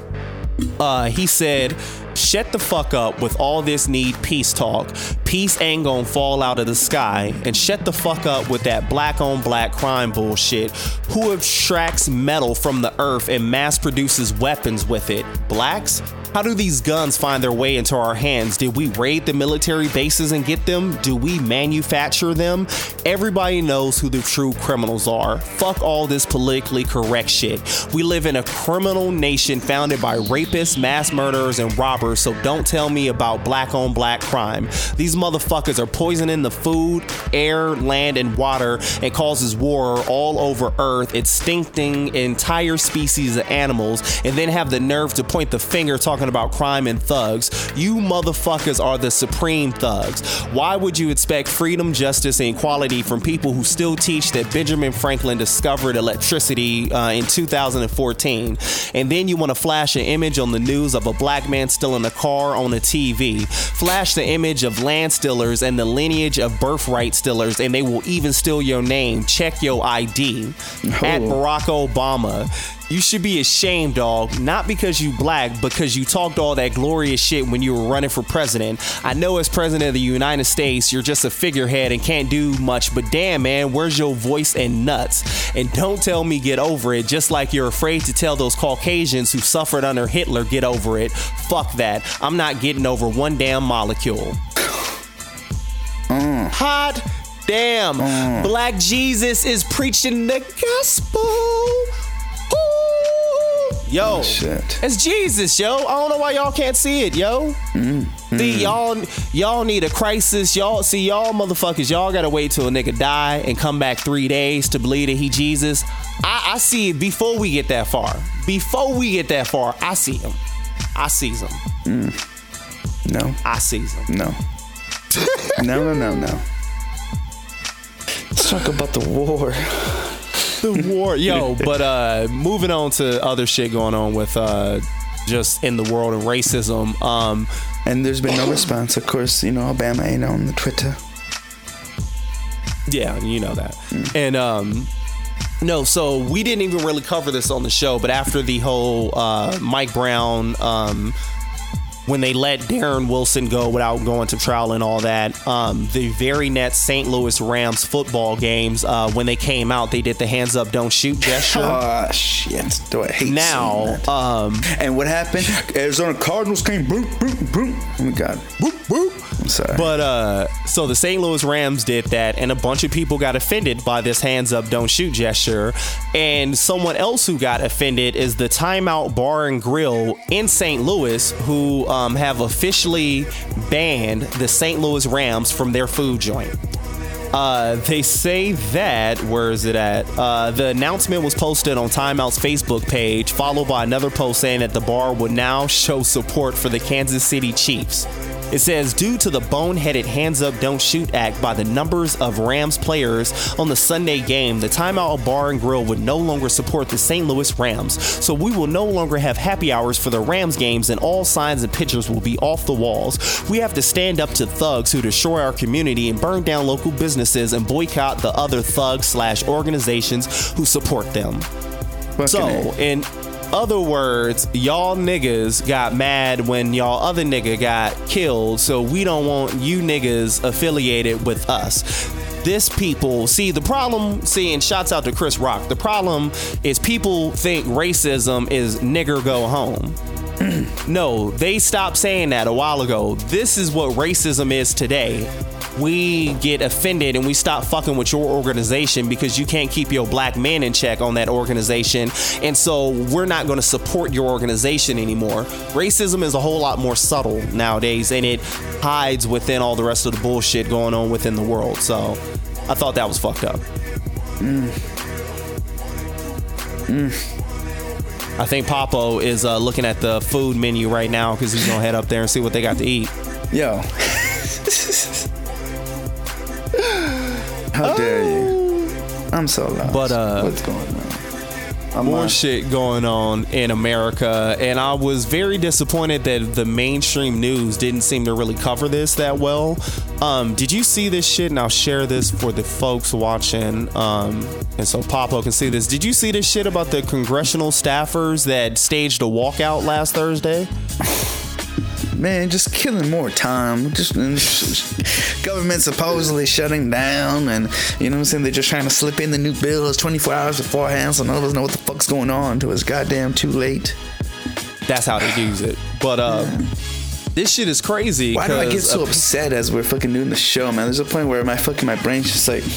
He said, shut the fuck up with all this need peace talk. Peace ain't gonna fall out of the sky. And shut the fuck up with that black on black crime bullshit. Who extracts metal from the earth and mass produces weapons with it? Blacks? How do these guns find their way into our hands? Did we raid the military bases and get them? Do we manufacture them? Everybody knows who the true criminals are. Fuck all this politically correct shit. We live in a criminal nation founded by rapists, mass murderers, and robbers, so don't tell me about black on black crime. These motherfuckers are poisoning the food, air, land, and water and causes war all over Earth, extincting entire species of animals, and then have the nerve to point the finger talking about crime and thugs. You motherfuckers are the supreme thugs. Why would you expect freedom, justice, and equality from people who still teach that Benjamin Franklin discovered electricity in 2014? And then you want to flash an image on the news of a black man stealing a car on a TV. Flash the image of land stealers and the lineage of birthright stealers, and they will even steal your name. Check your ID. At Barack Obama. You should be ashamed, dog. Not because you black, because you talked all that glorious shit when you were running for president. I know as president of the United States, you're just a figurehead and can't do much, but damn, man, where's your voice and nuts? And don't tell me get over it, just like you're afraid to tell those Caucasians who suffered under Hitler get over it. Fuck that. I'm not getting over one damn molecule. Hot damn. Black Jesus is preaching the gospel. Yo, shit. It's Jesus, yo. I don't know why y'all can't see it, yo. See, y'all need a crisis. Y'all motherfuckers, y'all gotta wait till a nigga die and come back 3 days to believe that he Jesus. I see it before we get that far. Before we get that far, I see him. I sees him. No. I sees him. No. No. Let's talk about the war. The war, yo. But moving on to other shit going on with just in the world and racism. And there's been no response. Of course, Obama ain't on the Twitter. Yeah, you know that. And no, so we didn't even really cover this on the show, but after the whole Mike Brown, when they let Darren Wilson go without going to trial and all that, the very next St. Louis Rams football games, when they came out, they did the hands up, don't shoot gesture. Oh, shit. Do I hate now, seeing that. And what happened? Arizona Cardinals came, boop, boop, boop. Oh, my God. Boop, boop. I'm sorry. But, so the St. Louis Rams did that, and a bunch of people got offended by this hands up, don't shoot gesture. And someone else who got offended is the Timeout Bar and Grill in St. Louis, who have officially banned the St. Louis Rams from their food joint. They say that, where is it at? The announcement was posted on Timeout's Facebook page, followed by another post saying that the bar would now show support for the Kansas City Chiefs. It says, due to the boneheaded hands up, don't shoot act by the numbers of Rams players on the Sunday game, the Timeout Bar and Grill would no longer support the St. Louis Rams. So we will no longer have happy hours for the Rams games, and all signs and pictures will be off the walls. We have to stand up to thugs who destroy our community and burn down local businesses and boycott the other thugs/organizations who support them. In other words, y'all niggas got mad when y'all other nigga got killed, so we don't want you niggas affiliated with us. This people, the problem, and shouts out to Chris Rock, the problem is people think racism is nigger go home. No, they stopped saying that a while ago. This is what racism is today. We get offended and we stop fucking with your organization because you can't keep your black men in check on that organization, and so we're not going to support your organization anymore. Racism is a whole lot more subtle nowadays, and it hides within all the rest of the bullshit going on within the world. So I thought that was fucked up. I think Papo is looking at the food menu right now because he's gonna head up there and see what they got to eat. Yo. How dare you? I'm so lost. But what's going on? More shit going on in America, and I was very disappointed that the mainstream news didn't seem to really cover this that well. Did you see this shit? And I'll share this for the folks watching, and so Papo can see this. Did you see this shit about the congressional staffers that staged a walkout last Thursday? Man, just killing more time. Just government supposedly shutting down, and you know what I'm saying? They're just trying to slip in the new bills 24 hours beforehand, so none of us know what the fuck's going on until it's goddamn too late. That's how they use it. But this shit is crazy. Why do I get so upset as we're fucking doing the show, man? There's a point where my brain's just like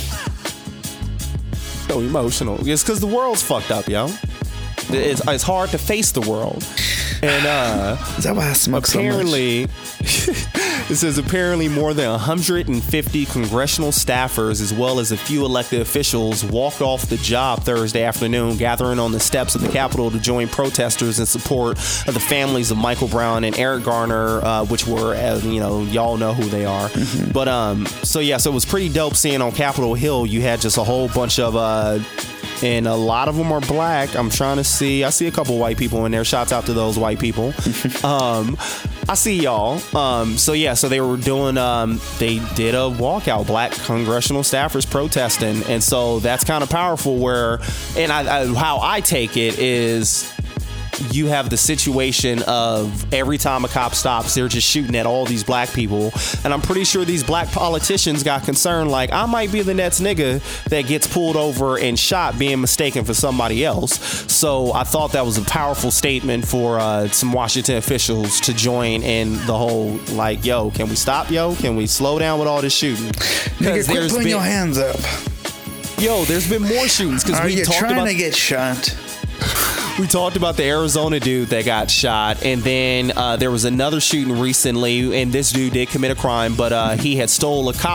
so emotional. It's because the world's fucked up, yo. It's hard to face the world. And is that why I smoke apparently, so much? It says apparently more than 150 congressional staffers as well as a few elected officials walked off the job Thursday afternoon, gathering on the steps of the Capitol to join protesters in support of the families of Michael Brown and Eric Garner, which were, y'all know who they are. Mm-hmm. But so it was pretty dope seeing on Capitol Hill. You had just a whole bunch of and a lot of them are black. I see a couple white people in there. Shouts out to those white people. I see y'all. So they were doing, they did a walkout, black congressional staffers protesting. And so that's kind of powerful how I take it is you have the situation of every time a cop stops, they're just shooting at all these black people. And I'm pretty sure these black politicians got concerned, like, I might be the next nigga that gets pulled over and shot being mistaken for somebody else. So I thought that was a powerful statement for some Washington officials to join in the whole, like, yo, can we stop, yo? Can we slow down with all this shooting? Nigga, quit putting your hands up. Yo, there's been more shootings. Are you trying to get shot? We talked about the Arizona dude that got shot, and then there was another shooting recently, and this dude did commit a crime, but he had stole he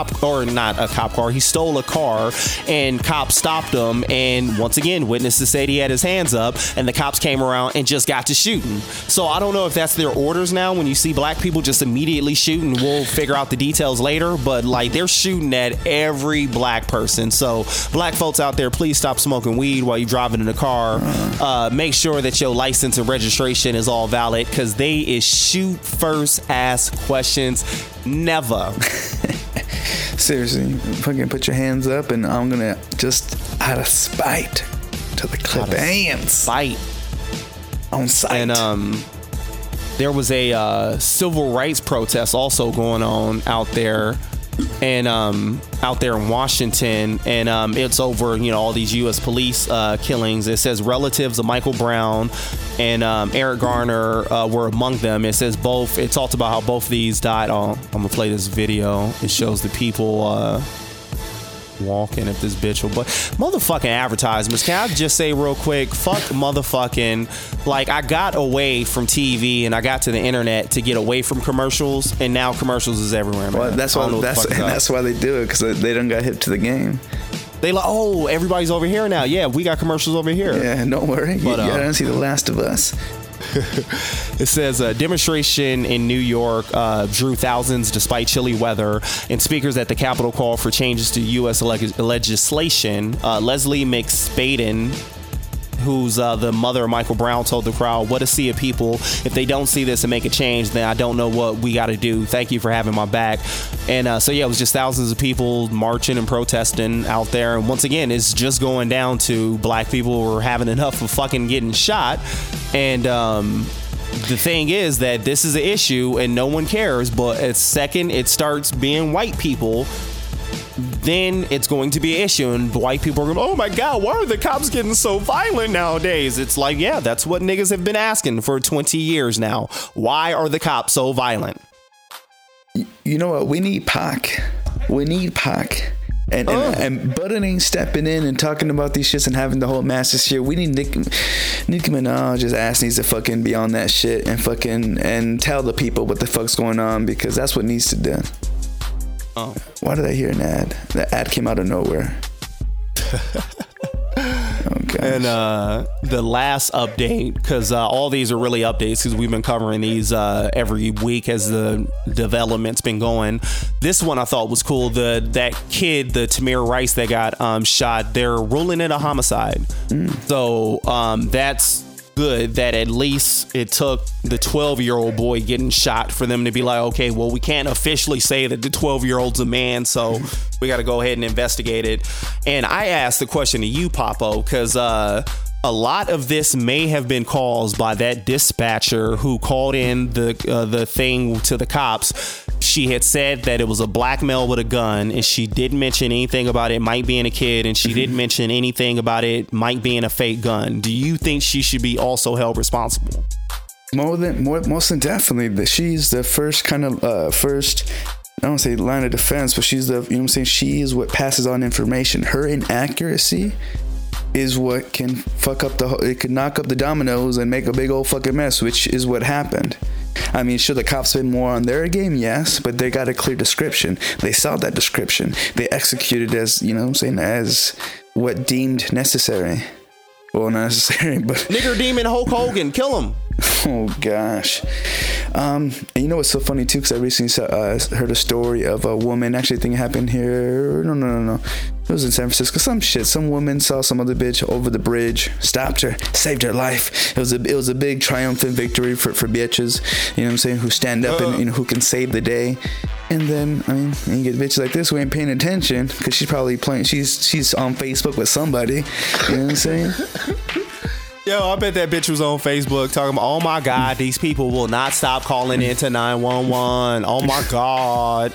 stole a car, and cops stopped him, and once again, witnesses said he had his hands up, and the cops came around and just got to shooting. So I don't know if that's their orders now, when you see black people just immediately shooting. We'll figure out the details later, but like they're shooting at every black person. So black folks out there, please stop smoking weed while you're driving in a car. Make sure that your license and registration is all valid, because they is shoot first, ask questions, never. Seriously, fucking put your hands up, and I'm gonna just out of spite to the clip hands. Spite. On sight. And there was a civil rights protest also going on out there, and out there in Washington, and it's over, all these U.S. police killings. It says relatives of Michael Brown and Eric Garner were among them. It says both. It talks about how both of these died. I'm gonna play this video. It shows the people walking at this bitch. But motherfucking advertisements. Can I just say real quick, fuck motherfucking, like, I got away from TV and I got to the internet to get away from commercials, and now commercials is everywhere, man. Well, that's why they do it, because they done got hip to the game. They like, oh, everybody's over here now. Yeah, we got commercials over here. Yeah, don't worry. But, you don't see The Last of Us. It says a demonstration in New York drew thousands despite chilly weather, and speakers at the Capitol called for changes to U.S. legislation. Leslie McSpadden, who's the mother of Michael Brown, told the crowd, "What a sea of people. If they don't see this and make a change, then I don't know what we got to do. Thank you for having my back." And so, yeah, it was just thousands of people marching and protesting out there. And once again, it's just going down to black people who are having enough of fucking getting shot. And the thing is that this is an issue and no one cares. But at second it starts being white people, then it's going to be an issue, and white people are going, oh my god, why are the cops getting so violent nowadays? It's like, yeah, that's what niggas have been asking for 20 years now. Why are the cops so violent? You know what? We need Pac. And Button ain't stepping in and talking about these shits and having the whole massive shit. We need Nicki Minaj's ass needs to fucking be on that shit and fucking and tell the people what the fuck's going on, because that's what needs to do. Oh. Why did I hear an ad? The ad came out of nowhere. Okay. And the last update, because all these are really updates, because we've been covering these every week as the development's been going. This one I thought was cool. That kid, the Tamir Rice that got shot, they're ruling it a homicide. So that's good that at least it took the 12-year-old boy getting shot for them to be like, okay, well, we can't officially say that the 12-year-old's a man, so we got to go ahead and investigate it. And I asked the question to you, Papo, because a lot of this may have been caused by that dispatcher who called in the thing to the cops. She had said that it was a black male with a gun, and she didn't mention anything about it might being a kid, and she didn't mention anything about it might being a fake gun. Do you think she should be also held responsible? Most definitely. That she's the first kind of I don't say line of defense, but she's the, you know what I'm saying, she is what passes on information. Her inaccuracy is what can fuck up it could knock up the dominoes and make a big old fucking mess, which is what happened. I mean, should the cops been more on their game? Yes, but they got a clear description. They saw that description. They executed as, you know what I'm saying, as what deemed necessary. Well, not necessary, but... Nigger Demon Hulk Hogan, kill him. Oh, gosh. And you know what's so funny, too? Because I recently heard a story of a woman. Actually, I think it happened here. No. It was in San Francisco. Some woman saw some other bitch over the bridge, stopped her, saved her life. It was a big triumphant victory for bitches, you know what I'm saying, who stand up and who can save the day. And then, I mean, you get bitches like this who ain't paying attention because she's probably playing, she's on Facebook with somebody, you know what I'm saying? Yo, I bet that bitch was on Facebook talking about, oh my God, these people will not stop calling into 911. Oh my God.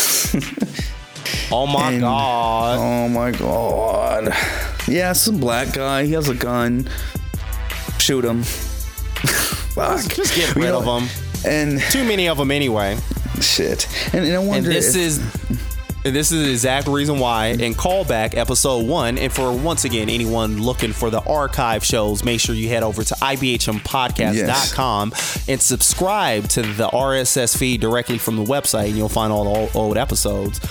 Oh my God. Oh my God. Yeah, some black guy. He has a gun. Shoot him. Fuck. Just get rid of him. And too many of them anyway. Shit. And I wonder this And this is the exact reason why. And call back episode 1. And for once again, anyone looking for the archive shows, make sure you head over to ibhmpodcast.com and subscribe to the RSS feed directly from the website, and you'll find all the old episodes.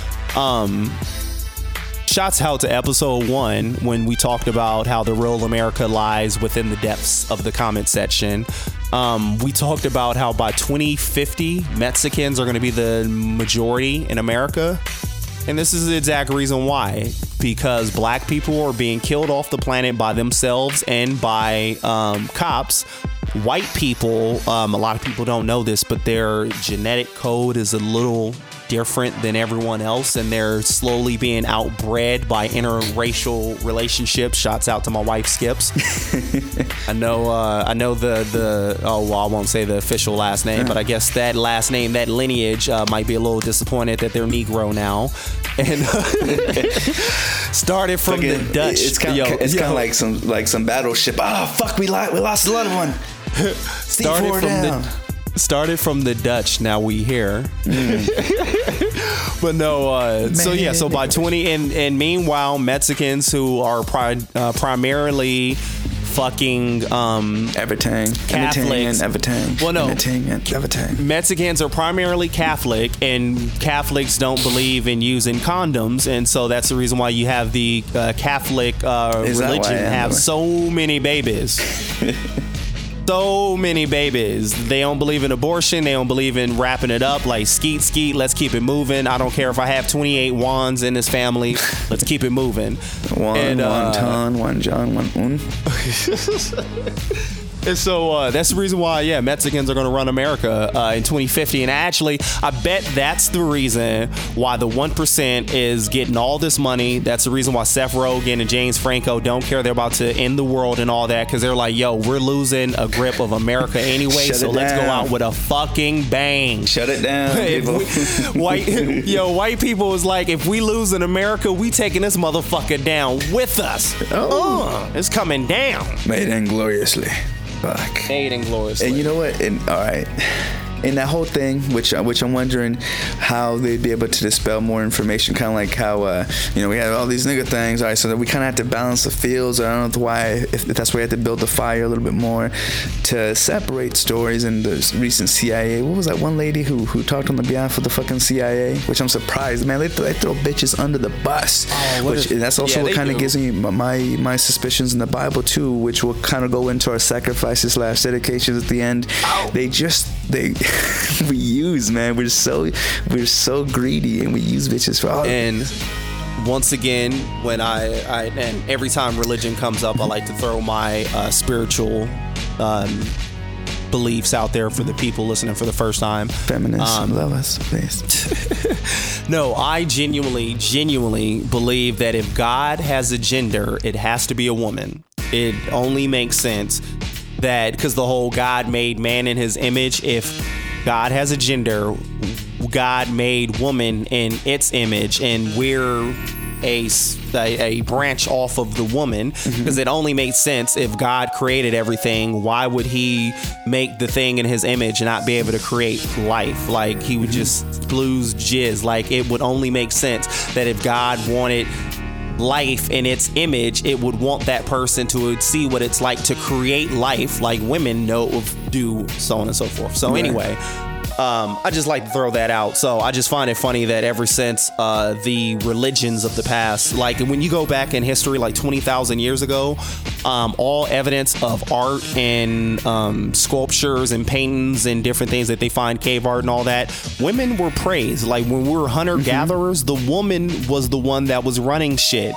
Shots out to episode 1 when we talked about how the real America lies within the depths of the comment section. We talked about how by 2050, Mexicans are going to be the majority in America. And this is the exact reason why. Because black people are being killed off the planet by themselves and by cops. White people, a lot of people don't know this, but their genetic code is a little different than everyone else, and they're slowly being outbred by interracial relationships. Shots out to my wife, Skips. I know the I won't say the official last name, but I guess that last name, that lineage, might be a little disappointed that they're Negro now. And started from the Dutch. It's kind of like some battleship. Oh fuck, we lost a loved one. Started from the Dutch, now we here. But no, so by 20, and meanwhile, Mexicans who are primarily fucking everything Catholics. Well, no, Mexicans are primarily Catholic, and Catholics don't believe in using condoms, and so that's the reason why you have the Catholic religion have so many babies. So many babies. They don't believe in abortion. They don't believe in wrapping it up like skeet, let's keep it moving. I don't care if I have 28 Juans in this family. Let's keep it moving. One Ton, one John, one Un. And so that's the reason why, Mexicans are going to run America in 2050. And actually, I bet that's the reason why the 1% is getting all this money. That's the reason why Seth Rogen and James Franco don't care. They're about to end the world and all that, because they're like, yo, we're losing a grip of America anyway, so let's go out with a fucking bang. Shut it down, people. White people is like, if we lose in America, we taking this motherfucker down with us. It's coming down. Made ingloriously. Fuck. Made ingloriously. And you know what? All right. In that whole thing, which I'm wondering how they'd be able to dispel more information, kind of like how we had all these nigga things. All right, so that we kind of had to balance the fields. I don't know why, if that's why we had to build the fire a little bit more to separate stories. In the recent CIA, what was that one lady who talked on the behalf of the fucking CIA? Which I'm surprised, man. They throw bitches under the bus. And that's also what kind of gives me my suspicions in the Bible too, which will kind of go into our sacrifices / dedications at the end. We use, man. We're so greedy, and we use bitches for all. And once again, when and every time religion comes up, I like to throw my spiritual beliefs out there for the people listening for the first time. Feminists love us, please. No, I genuinely believe that if God has a gender, it has to be a woman. It only makes sense that, because the whole God made man in his image, if God has a gender, God made woman in its image, and we're a branch off of the woman, because it only makes sense. If God created everything, why would he make the thing in his image and not be able to create life? Like, he would just lose jizz. Like, it would only make sense that if God wanted life in its image, it would want that person to see what it's like to create life, like women do, so on and so forth. So anyway, I just like to throw that out. So I just find it funny that ever since the religions of the past, like when you go back in history, like 20,000 years ago, all evidence of art and sculptures and paintings and different things that they find, cave art and all that, women were praised. Like when we were hunter-gatherers, the woman was the one that was running shit.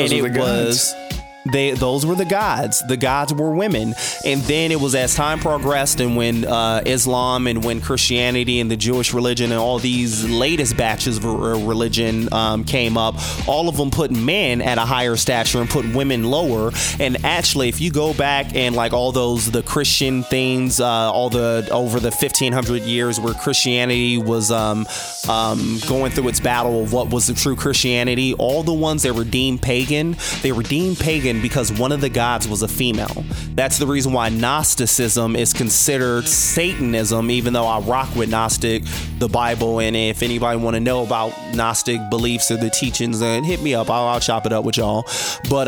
Those were the gods. The gods were women. And then it was as time progressed, and when Islam and when Christianity and the Jewish religion and all these latest batches of religion came up, all of them put men at a higher stature and put women lower. And actually, if you go back and like all the Christian things, over the 1500 years where Christianity was going through its battle of what was the true Christianity, all the ones that were deemed pagan, they were deemed pagan pagan because one of the gods was a female. That's the reason why Gnosticism is considered Satanism, even though I rock with Gnostic, the Bible. And if anybody want to know about Gnostic beliefs or the teachings, then hit me up. I'll chop it up with y'all. But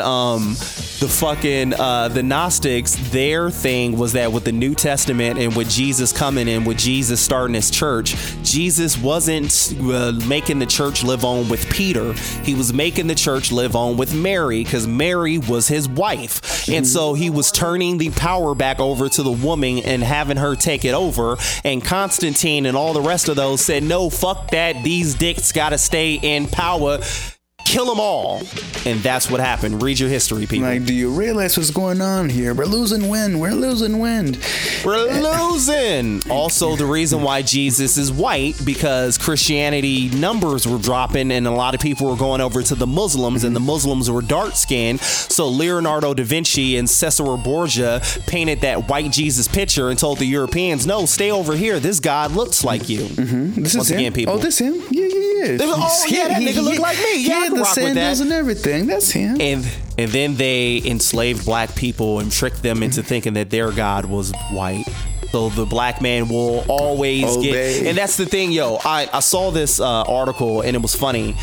the Gnostics, their thing was that with the New Testament and with Jesus coming in, with Jesus starting his church, Jesus wasn't making the church live on with Peter. He was making the church live on with Mary, because Mary was his wife. And so he was turning the power back over to the woman and having her take it over. And Constantine and all the rest of those said, no, fuck that. These dicks gotta stay in power. Kill them all. And that's what happened. Read your history, people. Like, do you realize what's going on here? We're losing wind. We're losing wind. We're losing. Also, the reason why Jesus is white, because Christianity numbers were dropping and a lot of people were going over to the Muslims, and the Muslims were dark skinned. So Leonardo da Vinci and Cesare Borgia painted that white Jesus picture and told the Europeans, no, stay over here. This God looks like you. This Once is again, him? people. Oh, this him? Yeah. Oh, yeah, that nigga look like me. Yeah, I can the rock with that. sandals and everything. That's him. And then they enslaved black people and tricked them into thinking that their God was white. So the black man will always get. And that's the thing, yo. I saw this article and it was funny.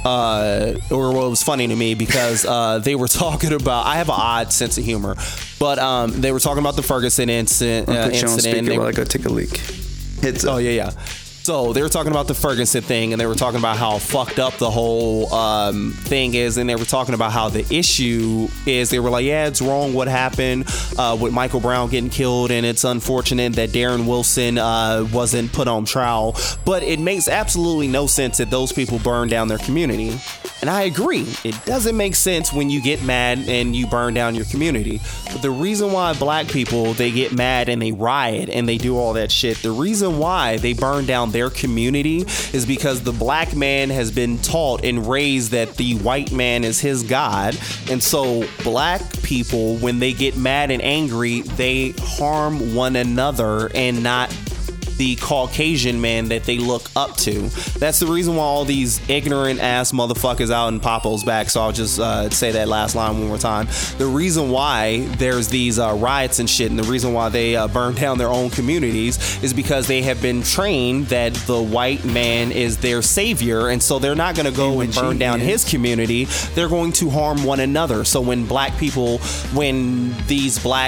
Or it was funny to me because they were talking about. I have an odd sense of humor, but they were talking about the Ferguson incident. I'll put you on speaker while I go take a leak. Oh yeah. So they were talking about the Ferguson thing, and they were talking about how fucked up the whole thing is, and they were talking about how the issue is. They were like, yeah, it's wrong what happened with Michael Brown getting killed, and it's unfortunate that Darren Wilson wasn't put on trial, but it makes absolutely no sense that those people burned down their community. And I agree. It doesn't make sense when you get mad and you burn down your community. But the reason why black people, they get mad and they riot and they do all that shit, the reason why they burn down their community is because the black man has been taught and raised that the white man is his God. And so black people, when they get mad and angry, they harm one another and not the Caucasian man that they look up to. That's the reason why all these ignorant ass motherfuckers out in Papo's back. So I'll just say that last line one more time. The reason why there's these riots and shit, and the reason why they burn down their own communities is because they have been trained that the white man is their savior, and so they're not going to go and burn down his community. They're going to harm one another. So when these black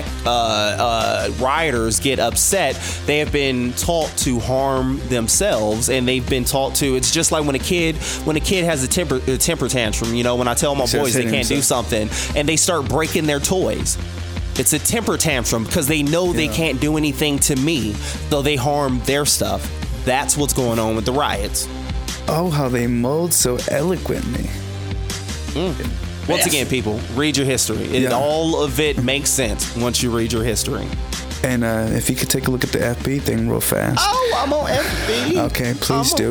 rioters get upset, they have been taught to harm themselves, and they've been taught to. It's just like when a kid has a temper tantrum. You know, when I tell my boys they can't do something and they start breaking their toys. It's a temper tantrum because they know they can't do anything to me, so they harm their stuff. That's what's going on with the riots. Oh, how they mold so eloquently. Once again, people, read your history. All of it makes sense once you read your history. And if you could take a look at the FB thing real fast. Oh, I'm on FB. Okay, please do.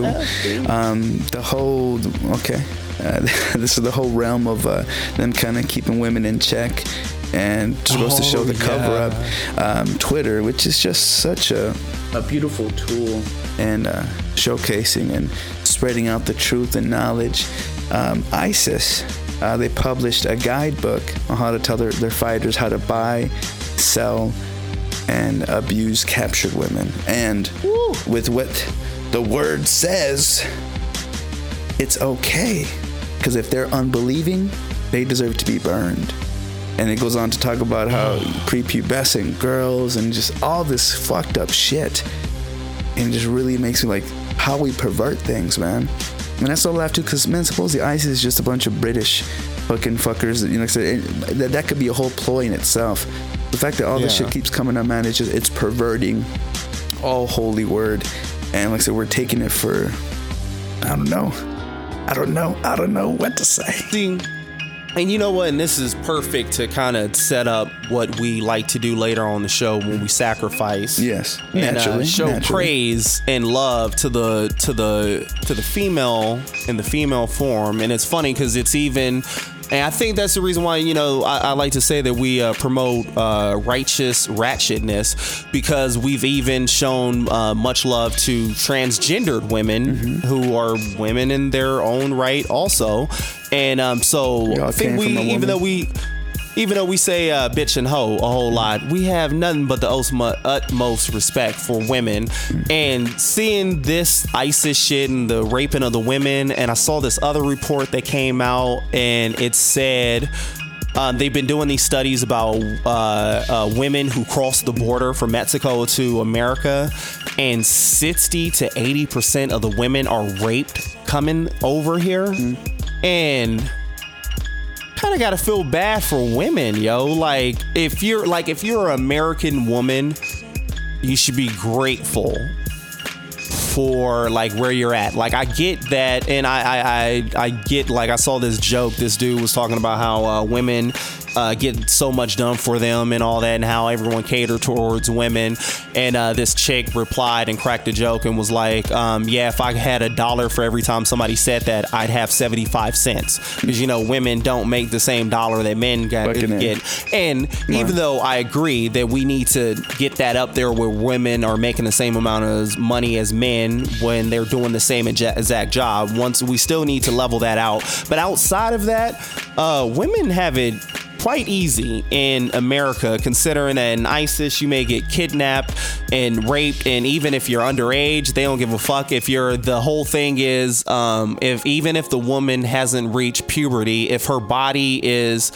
This is the whole realm of them kind of keeping women in check, and just goes to show the cover up. Twitter, which is just such a beautiful tool, and showcasing and spreading out the truth and knowledge. ISIS, they published a guidebook on how to tell their fighters how to buy, sell, and abuse captured women. And with what the word says, it's okay. Because if they're unbelieving, they deserve to be burned. And it goes on to talk about how prepubescent girls and just all this fucked up shit. And it just really makes me like how we pervert things, man. And that's all I laugh too, because, man, supposedly ISIS is just a bunch of British fucking fuckers. You know, that could be a whole ploy in itself. The fact that all this shit keeps coming up, man, it's perverting all holy word. And like I said, we're taking it for, I don't know what to say. And you know what? And this is perfect to kind of set up what we like to do later on the show when we sacrifice. Yes, naturally. And show praise and love to the female in the female form. And it's funny because it's even. And I think that's the reason why, you know, I like to say that we promote righteous ratchetness, because we've even shown much love to transgendered women who are women in their own right also. And so I think even though we even though we say bitch and hoe a whole lot, we have nothing but the utmost respect for women. And seeing this ISIS shit and the raping of the women, and I saw this other report that came out, and it said they've been doing these studies about women who cross the border from Mexico to America, and 60 to 80% of the women are raped coming over here. And kind of gotta feel bad for women, yo. Like if you're an American woman, you should be grateful for like where you're at. Like I get that, and I get, like, I saw this joke. This dude was talking about how women get so much done for them and all that, and how everyone cater towards women. And this chick replied and cracked a joke and was like, yeah, if I had $1 for every time somebody said that, I'd have 75 cents, because you know women don't make the same dollar that men get. And even though I agree that we need to get that up there where women are making the same amount of money as men when they're doing the same exact job, once we still need to level that out. But outside of that, women have it quite easy in America, considering that in ISIS you may get kidnapped and raped, and even if you're underage, they don't give a fuck. If you're, the whole thing is, even if the woman hasn't reached puberty, if her body is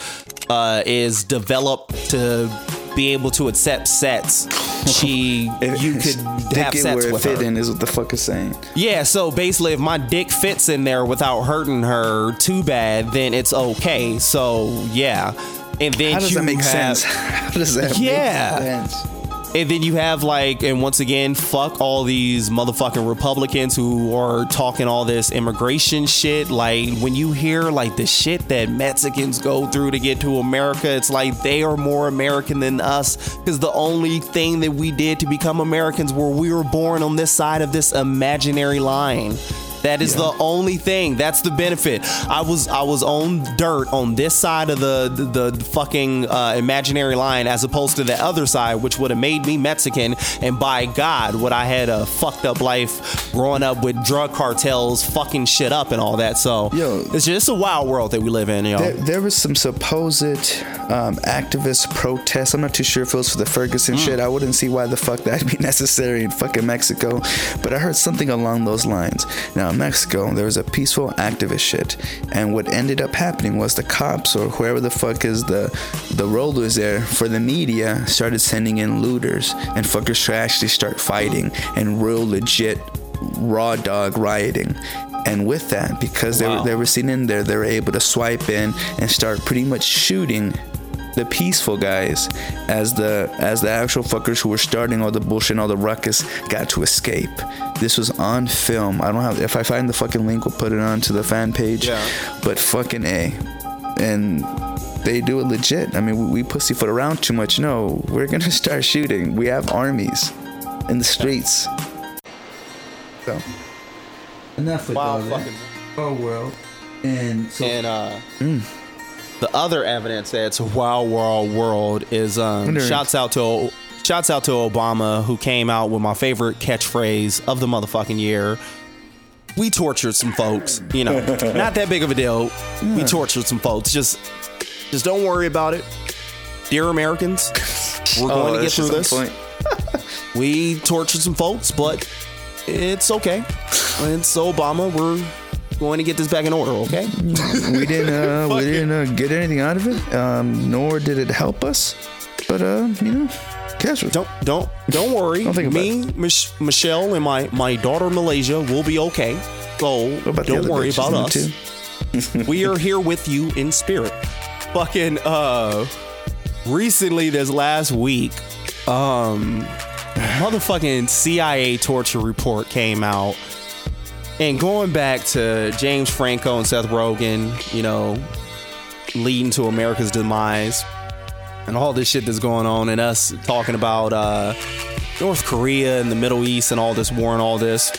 developed to be able to accept sex, you could have sex with her. In is what the fuck is saying. Yeah, so basically, if my dick fits in there without hurting her too bad, then it's okay. So yeah, and then how does that make sense? How does that make sense? And then you have, like, and once again, fuck all these motherfucking Republicans who are talking all this immigration shit. Like, when you hear, like, the shit that Mexicans go through to get to America, it's like they are more American than us, because the only thing that we did to become Americans were we were born on this side of this imaginary line. That is the only thing. That's the benefit. I was on dirt on this side of the fucking imaginary line, as opposed to the other side, which would have made me Mexican. And by God, would I had a fucked up life growing up with drug cartels fucking shit up and all that. So it's just a wild world that we live in. There was some supposed activist protests. I'm not too sure if it was for the Ferguson shit. I wouldn't see why the fuck that'd be necessary in fucking Mexico. But I heard something along those lines. Now, in Mexico, there was a peaceful activist shit, and what ended up happening was the cops, or whoever the fuck is the rollers there for the media, started sending in looters, and fuckers to actually start fighting and real legit raw dog rioting. And with that, because they were seen in there, they were able to swipe in and start pretty much shooting the peaceful guys as the actual fuckers who were starting all the bullshit and all the ruckus got to escape. This was on film. I don't have, if I find the fucking link, we'll put it onto the fan page. But fucking A. And they do it legit. I mean, we pussyfoot around too much. No, we're gonna start shooting. We have armies in the streets. So enough with all that. Oh, world. And so the other evidence that's a wild world is shouts out to Obama, who came out with my favorite catchphrase of the motherfucking year. We tortured some folks, not that big of a deal. We tortured some folks. Just don't worry about it, dear Americans. We're going to get through this. We tortured some folks, but it's okay. It's Obama. We're going to get this back in order, okay? We didn't get anything out of it, nor did it help us. But casual. Don't worry. Don't think me, Michelle, and my daughter Malaysia will be okay. So don't worry about us. We are here with you in spirit. Fucking recently, this last week, motherfucking CIA torture report came out. And going back to James Franco and Seth Rogen, leading to America's demise, and all this shit that's going on, and us talking about North Korea and the Middle East and all this war and all this.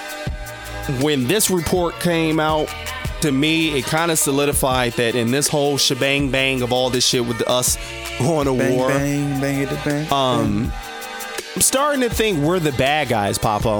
When this report came out, to me, it kind of solidified that in this whole shebang bang of all this shit with us going to war, bang, bang, I'm starting to think we're the bad guys, Papo.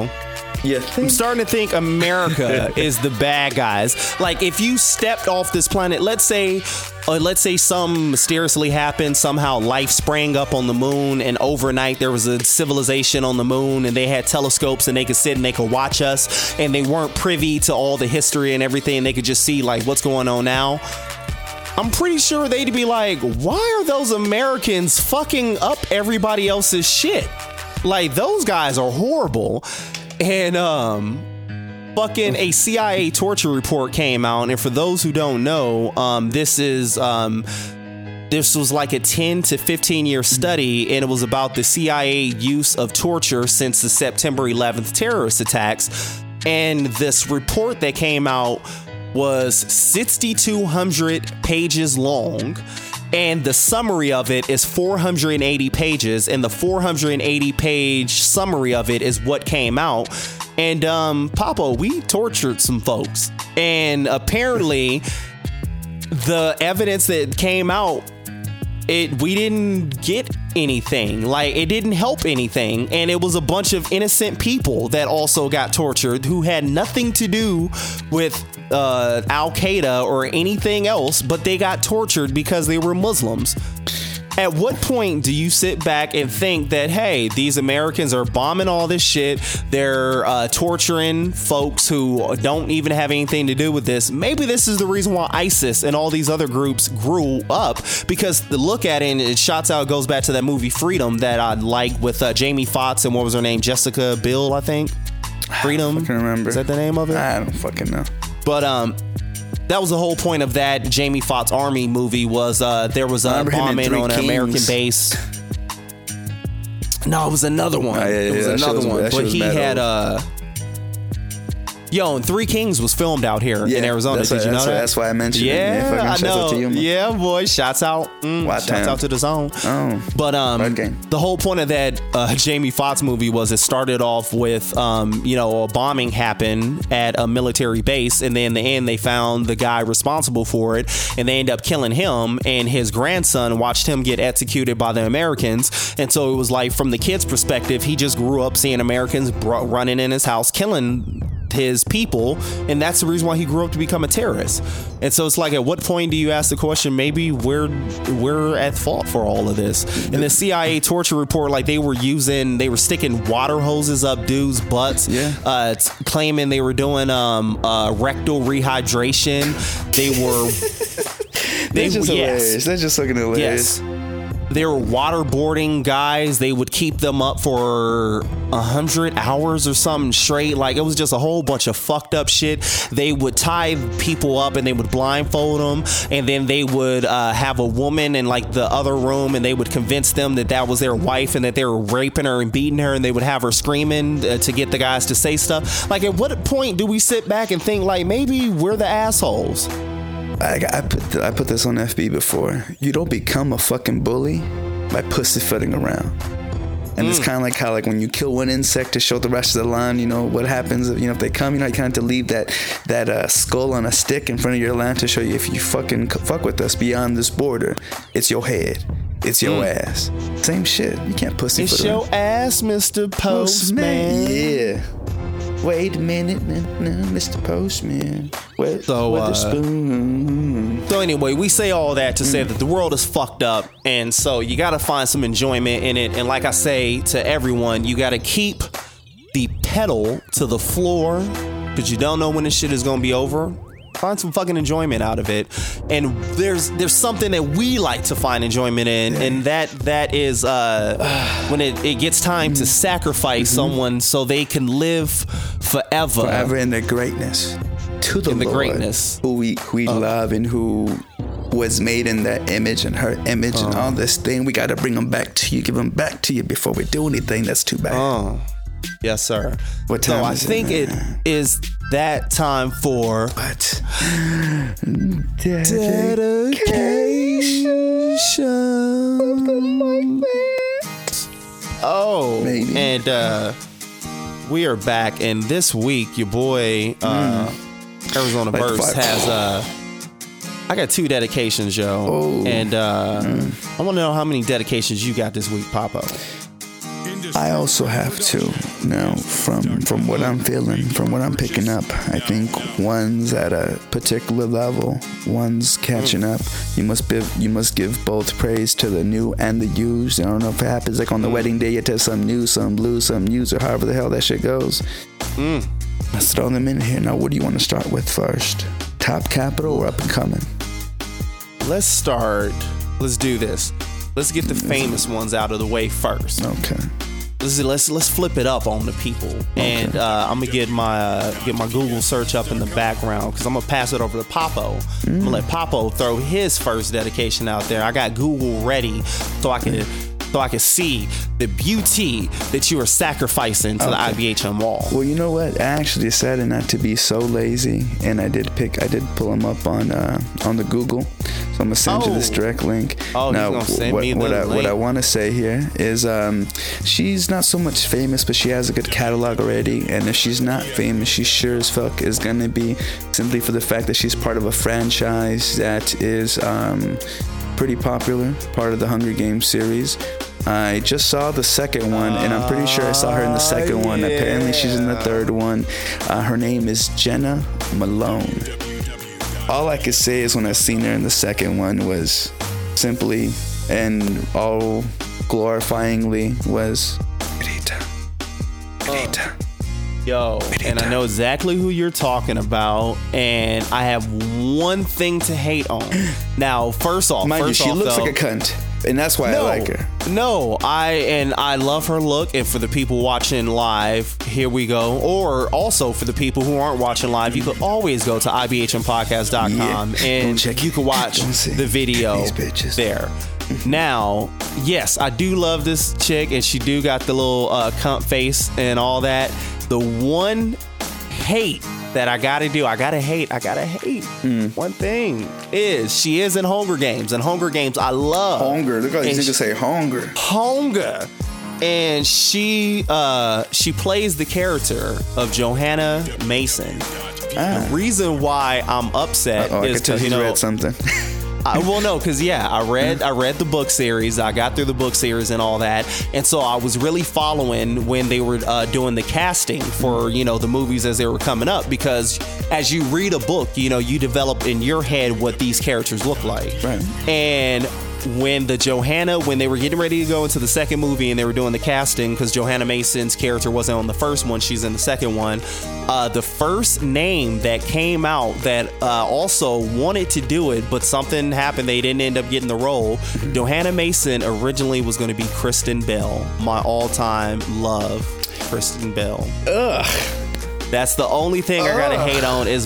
I'm starting to think America is the bad guys. Like, if you stepped off this planet, let's say some mysteriously happened, somehow life sprang up on the moon, and overnight there was a civilization on the moon, and they had telescopes, and they could sit and they could watch us, and they weren't privy to all the history and everything, and they could just see like what's going on now. I'm pretty sure they'd be like, why are those Americans fucking up everybody else's shit? Like, those guys are horrible. And fucking a CIA torture report came out, and for those who don't know, this was like a 10 to 15 year study, and it was about the CIA use of torture since the September 11th terrorist attacks. And this report that came out was 6,200 pages long. And the summary of it is 480 pages, and the 480 page summary of it is what came out. And Papo, we tortured some folks, and apparently the evidence that came out, we didn't get anything. Like, it didn't help anything, and it was a bunch of innocent people that also got tortured who had nothing to do with Al-Qaeda or anything else, but they got tortured because they were Muslims. At what point do you sit back and think that, hey, these Americans are bombing all this shit, they're torturing folks who don't even have anything to do with this? Maybe this is the reason why ISIS and all these other groups grew up, because the look at it, and it shots out, goes back to that movie Freedom that I like with Jamie Foxx and what was her name? Jessica Biel, I think. Freedom. I can't remember. Is that the name of it? I don't fucking know. But that was the whole point of that Jamie Foxx Army movie, was there was a bombing on an American base. No, it was another one. It was another one. But he had and Three Kings was filmed out here in Arizona. Did you know that? That's why I mentioned it. Yeah, I know. Yeah, boy. Shouts out. Shouts out to the zone. Oh. But the whole point of that Jamie Foxx movie was it started off with a bombing happened at a military base, and then in the end they found the guy responsible for it, and they ended up killing him, and his grandson watched him get executed by the Americans. And so it was like, from the kid's perspective, he just grew up seeing Americans running in his house killing his people, and that's the reason why he grew up to become a terrorist. And so it's like, at what point do you ask the question, maybe we're at fault for all of this? In the CIA torture report, like, they were sticking water hoses up dudes' butts, claiming they were doing rectal rehydration. That's just hilarious. That's just fucking hilarious. Yes. They were waterboarding guys. They would keep them up for 100 hours or something straight. Like, it was just a whole bunch of fucked up shit. They would tie people up and they would blindfold them, and then they would have a woman in like the other room, and they would convince them that was their wife and that they were raping her and beating her, and they would have her screaming to get the guys to say stuff. Like, at what point do we sit back and think, like, maybe we're the assholes? I put this on FB before. You don't become a fucking bully by pussyfooting around. And it's kind of like how, like, when you kill one insect to show the rest of the line, what happens if they come, you kind of have to leave that skull on a stick in front of your line to show you, if you fucking fuck with us beyond this border, it's your head. It's your ass. Same shit. You can't pussyfoot It's your ass, Mr. Postman. Yeah. Wait a minute, no, Mr. Postman. Where's the spoon? So anyway, we say all that to say that the world is fucked up, and so you got to find some enjoyment in it. And like I say to everyone, you got to keep the pedal to the floor, because you don't know when this shit is gonna be over. Find some fucking enjoyment out of it. And there's something that we like to find enjoyment in, and that is when it gets time to sacrifice someone so they can live forever in their greatness, to the in Lord, the greatness who we love, and who was made in that image and her image, and all this thing. We got to bring them back to you, give them back to you before we do anything that's too bad. Yes, sir. What time I is think it is that time for dedication. Oh, maybe. And we are back, and this week your boy Arizona Burst has I got 2 dedications, yo. And I want to know how many dedications you got this week, Papo. I also have 2. Now, from what I'm feeling, from what I'm picking up, I think one's at a particular level, one's catching up. You must give both praise to the new and the used. I don't know if it happens like on the wedding day, you test some new, some blue, some used, or however the hell that shit goes. Let's throw them in here. Now, what do you want to start with first? Top capital or up and coming? Let's do this. Let's get the famous ones out of the way first. Okay. Let's flip it up on the people, and I'm gonna get my Google search up in the background because I'm gonna pass it over to Papo. I'm gonna let Papo throw his first dedication out there. I got Google ready so I can see the beauty that you are sacrificing to the IBHM wall. Well, you know what? I actually decided not to be so lazy, and I did pull them up on the Google. So I'm gonna send you this direct link. Oh, now, gonna send me the link. What I want to say here is, she's not so much famous, but she has a good catalog already. And if she's not famous, she sure as fuck is gonna be, simply for the fact that she's part of a franchise that is pretty popular, part of the Hunger Games series. I just saw the second one, and I'm pretty sure I saw her in the second one. Apparently she's in the third one. Her name is Jenna Malone. All I could say is when I seen her in the second one was simply and all glorifyingly was Rita. Yo, and I know exactly who you're talking about, and I have one thing to hate on. Now, first off, she looks like a cunt, and that's why I like her. No, I love her look, and for the people watching live, here we go. Or also for the people who aren't watching live, you could always go to ibhmpodcast.com and you can watch the video there. Now, yes, I do love this chick, and she do got the little cunt face and all that. The one hate that I gotta hate. One thing is she is in Hunger Games, and Hunger Games I love. Hunger. Look how these niggas say hunger. Hunger. And she plays the character of Johanna Mason. The reason why I'm upset is because read something. Because I read the book series. I got through the book series and all that, and so I was really following when they were doing the casting for the movies as they were coming up. Because as you read a book, you develop in your head what these characters look like. Right. And when they were getting ready to go into the second movie and they were doing the casting, because Johanna Mason's character wasn't on the first one, she's in the second one. The first name that came out that also wanted to do it, but something happened, they didn't end up getting the role. Johanna Mason originally was going to be Kristen Bell, my all-time love, Kristen Bell. Ugh. That's the only thing I gotta hate on is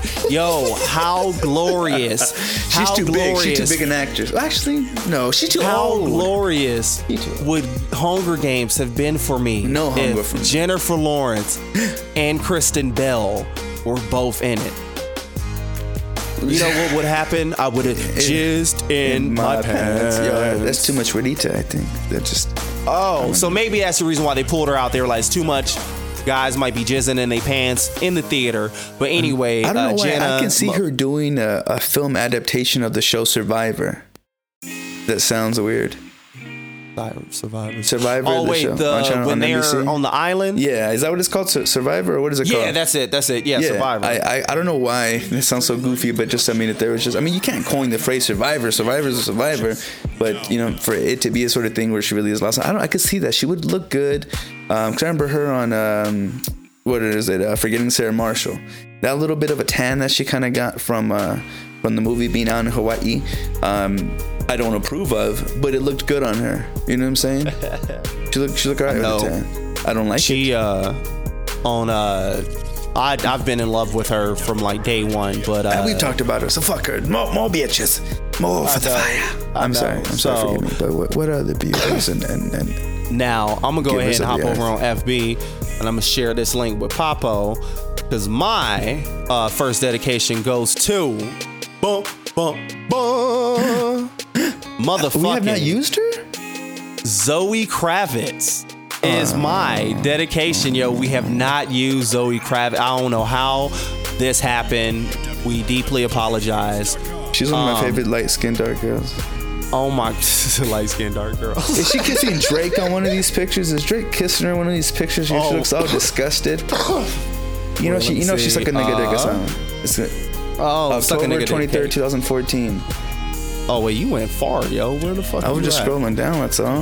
how glorious. She's too big. She's too big an actress. Actually, no, she's too old. How glorious would Hunger Games have been for me if Jennifer Lawrence and Kristen Bell were both in it? You know what would happen? I would have jizzed in my pants. Yo, that's too much Rita, I think. That just... so maybe that's the reason why they pulled her out. They were like, it's too much. Guys might be jizzing in their pants in the theater. But anyway, I don't know why Jenna, I can see her doing a film adaptation of the show Survivor. That sounds weird. Survivor. Oh wait, when they're on the island. Yeah, is that what it's called? Survivor, or what is it called? Yeah, that's it. Yeah, Survivor. I don't know why it sounds so goofy, but just if there was you can't coin the phrase Survivor. Survivor's a survivor, but for it to be a sort of thing where she really is lost, I could see that she would look good. Cause I remember her on Forgetting Sarah Marshall. That little bit of a tan that she kind of got from the movie being out in Hawaii. I don't approve of, but it looked good on her. You know what I'm saying? She looked alright with the tan. I don't like it. I've been in love with her from like day one, but we've talked about her, so fuck her. More bitches, more for the fire. I'm sorry, forgive me. But what are the beauties and now I'm gonna go ahead and hop over on FB, and I'm gonna share this link with Papo, because my first dedication goes to motherfucking. We have not used her? Zoe Kravitz is my dedication. Yo, we have not used Zoe Kravitz. I don't know how this happened. We deeply apologize. She's one of my favorite light-skinned dark girls. Oh my, light skinned dark girl. Is she kissing Drake on one of these pictures? Is Drake kissing her in one of these pictures? She looks all disgusted. You know, she's like a nigga dick or something. It's October 23rd, 2014. Oh wait, you went far, yo. Where the fuck? I was just scrolling down. That's all.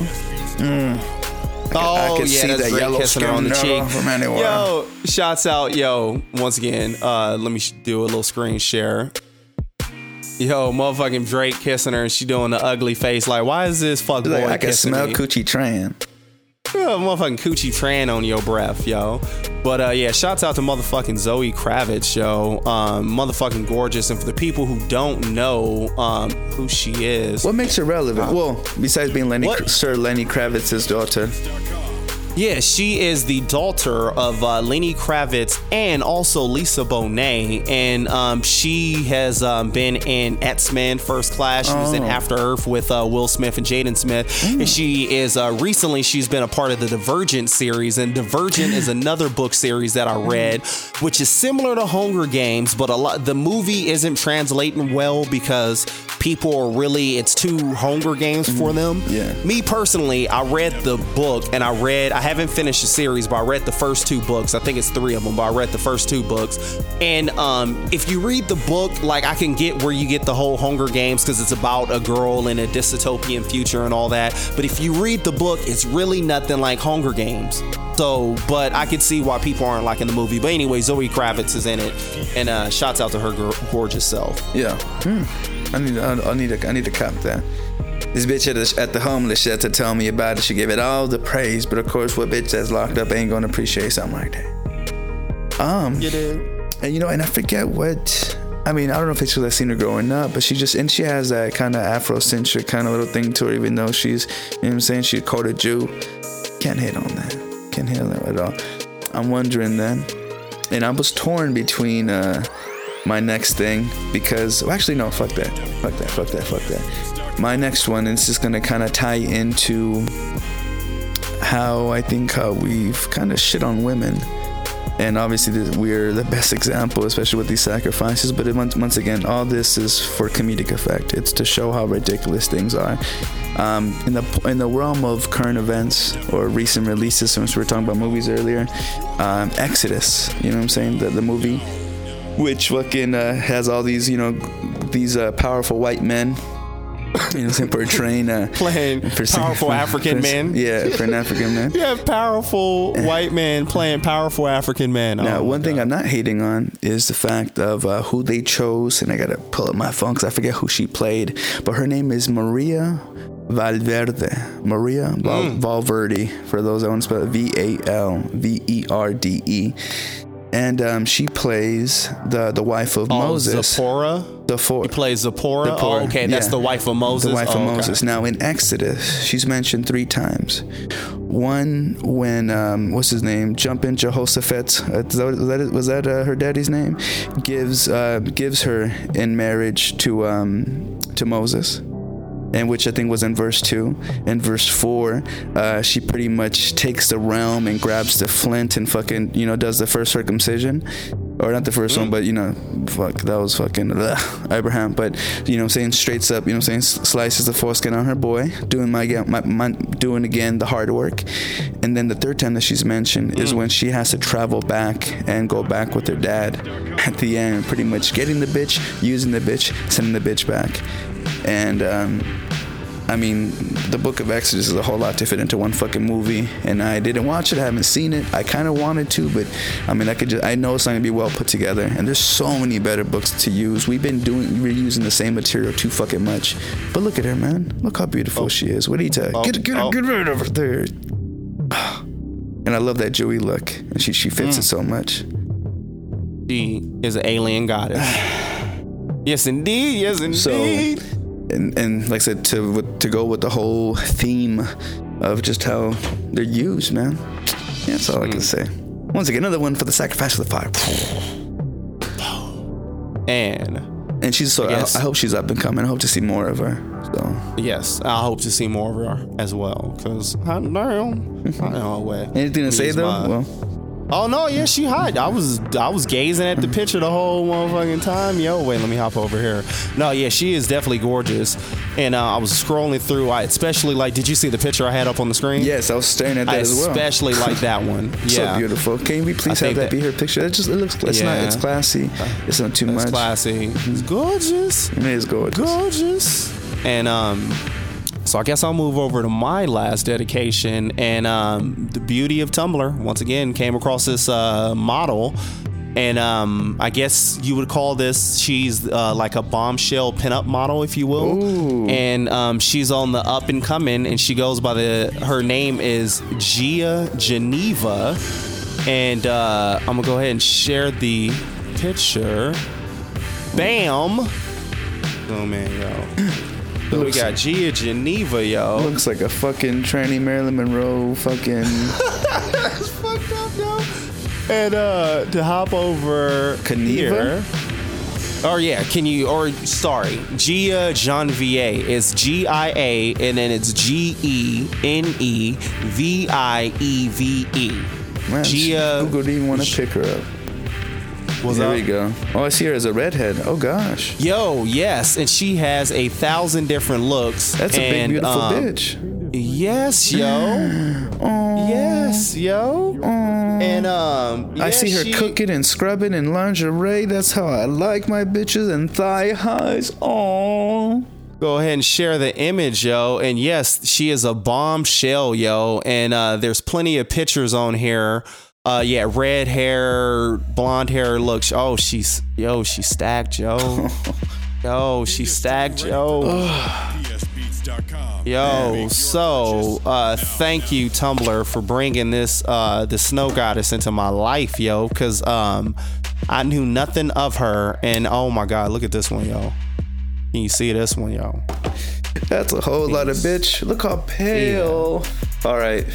I could see that yellow kissing her on the cheek from anywhere. Yo, shouts out, yo. Once again, let me do a little screen share. Yo, motherfucking Drake kissing her and she doing the ugly face. Like, why is this fuck boy I can kissing smell me? Coochie Tran. Yeah, motherfucking Coochie Tran on your breath, yo. But yeah, shouts out to motherfucking Zoe Kravitz, yo. Motherfucking gorgeous. And for the people who don't know who she is. What makes her relevant? Well, besides being Sir Lenny Kravitz's daughter. Yeah, she is the daughter of Lenny Kravitz and also Lisa Bonet, and she has been in X-Men First Class. She was in After Earth with Will Smith and Jaden Smith, and she is recently she's been a part of the Divergent series, and Divergent is another book series that I read, which is similar to Hunger Games, but the movie isn't translating well because people are really, it's too Hunger Games for them. Yeah. Me personally, I read the book and I haven't finished the series, but I read the first 2 books. I think it's 3 of them, but I read the first 2 books. And if you read the book, like, I can get where you get the whole Hunger Games because it's about a girl in a dystopian future and all that. But if you read the book, it's really nothing like Hunger Games. So, but I could see why people aren't liking the movie. But anyway, Zoe Kravitz is in it, and shouts out to her gorgeous self. Yeah. I need to cop that. This bitch at the homeless shelter told me about it. She gave it all the praise, but of course, what bitch that's locked up ain't gonna appreciate something like that. You did. And and I forget what. I mean, I don't know if it's because I've seen her growing up, but she has that kind of Afrocentric kind of little thing to her, even though she's, you know what I'm saying, she's called a Jew. Can't hate on that. Can't hate on that at all. I'm wondering then, and I was torn between my next thing because, well, actually, no, fuck that. My next one is just gonna kind of tie into how I think we've kind of shit on women, and obviously we're the best example, especially with these sacrifices. But once again, all this is for comedic effect. It's to show how ridiculous things are. In the realm of current events or recent releases, since we were talking about movies earlier, Exodus. You know what I'm saying? The movie, which fucking has all these these powerful white men. You know what I'm saying? Portraying playing powerful African men. Yeah, for an African man. Yeah, powerful white men playing powerful African men. Now, one thing I'm not hating on is the fact of who they chose, and I gotta pull up my phone because I forget who she played, but her name is Maria Valverde. Valverde, for those that want to spell it, Valverde. And she plays the wife of Moses. Zipporah? He plays Zipporah? Oh, okay, that's the wife of Moses. The wife of Moses. Okay. Now, in Exodus, she's mentioned 3 times. One, when, what's his name? Jumpin' Jehoshaphat, was that her daddy's name? Gives her in marriage to Moses. And which I think was in verse 2. In verse 4, she pretty much takes the realm and grabs the flint and fucking, does the first circumcision. Or not the first one, but, that was fucking Abraham. But, saying straight up, saying slices the foreskin on her boy, doing doing again the hard work. And then the 3rd time that she's mentioned is when she has to travel back and go back with her dad at the end, pretty much getting the bitch, using the bitch, sending the bitch back. And I mean, the Book of Exodus is a whole lot to fit into one fucking movie, and I didn't watch it. I haven't seen it. I kind of wanted to, but I mean, I know it's not gonna be well put together. And there's so many better books to use. We're using the same material too fucking much. But look at her, man. Look how beautiful she is. What do you tell? Get rid of her there. And I love that Joey look, and she fits it so much. She is an alien goddess. Yes, indeed. Yes, indeed. So, and like I said, to go with the whole theme of just how they're used, man. Yeah, that's all I can say. Once again, another one for the sacrifice of the fire. And she's so. I hope she's up and coming. I hope to see more of her. So yes, I hope to see more of her as well. Cause I know way. Anything to say though? Oh no, yeah, she hot. I was gazing at the picture the whole motherfucking time. Yo, wait, let me hop over here. No, yeah, she is definitely gorgeous. And I was scrolling through. I especially like. Did you see the picture I had up on the screen? Yes, I was staring at that as well. I especially like that one. Yeah, so beautiful. Can we please have that be her picture? It looks. It's not. It's classy. It's not too much. It's classy. It's gorgeous. It is gorgeous. Gorgeous. And so I guess I'll move over to my last dedication, and the beauty of Tumblr. Once again, came across this model, and I guess you would call this, she's like a bombshell pinup model, if you will. Ooh. And she's on the up and coming, and she goes by her name is Gia Geneva, and I'm gonna go ahead and share the picture. Bam! Oh man, yo. So we got Gia Geneva, yo. Looks like a fucking tranny Marilyn Monroe fucking. That's fucked up, yo. And to hop over Geneva? here. Or yeah, sorry, Gia Genvieve. It's GIA and then it's GENEVIEVE. Man, Gia. Google didn't even want to pick her up. There we go. Oh, I see her as a redhead. Oh gosh. Yo, yes, and she has 1,000 different looks. That's a big beautiful bitch. Yes, yo. Yes, yo. And I see her cooking and scrubbing in lingerie. That's how I like my bitches, and thigh highs. Oh. Go ahead and share the image, yo. And yes, she is a bombshell, yo. And there's plenty of pictures on here. Yeah, red hair, blonde hair. Look, oh, she's stacked, yo. Yo, she's stacked, yo. Yo, so thank you, Tumblr, for bringing this the snow goddess into my life, yo. Cause I knew nothing of her, and oh my god, look at this one, yo. Can you see this one, yo? That's a whole lot of bitch. Look how pale. Yeah. All right.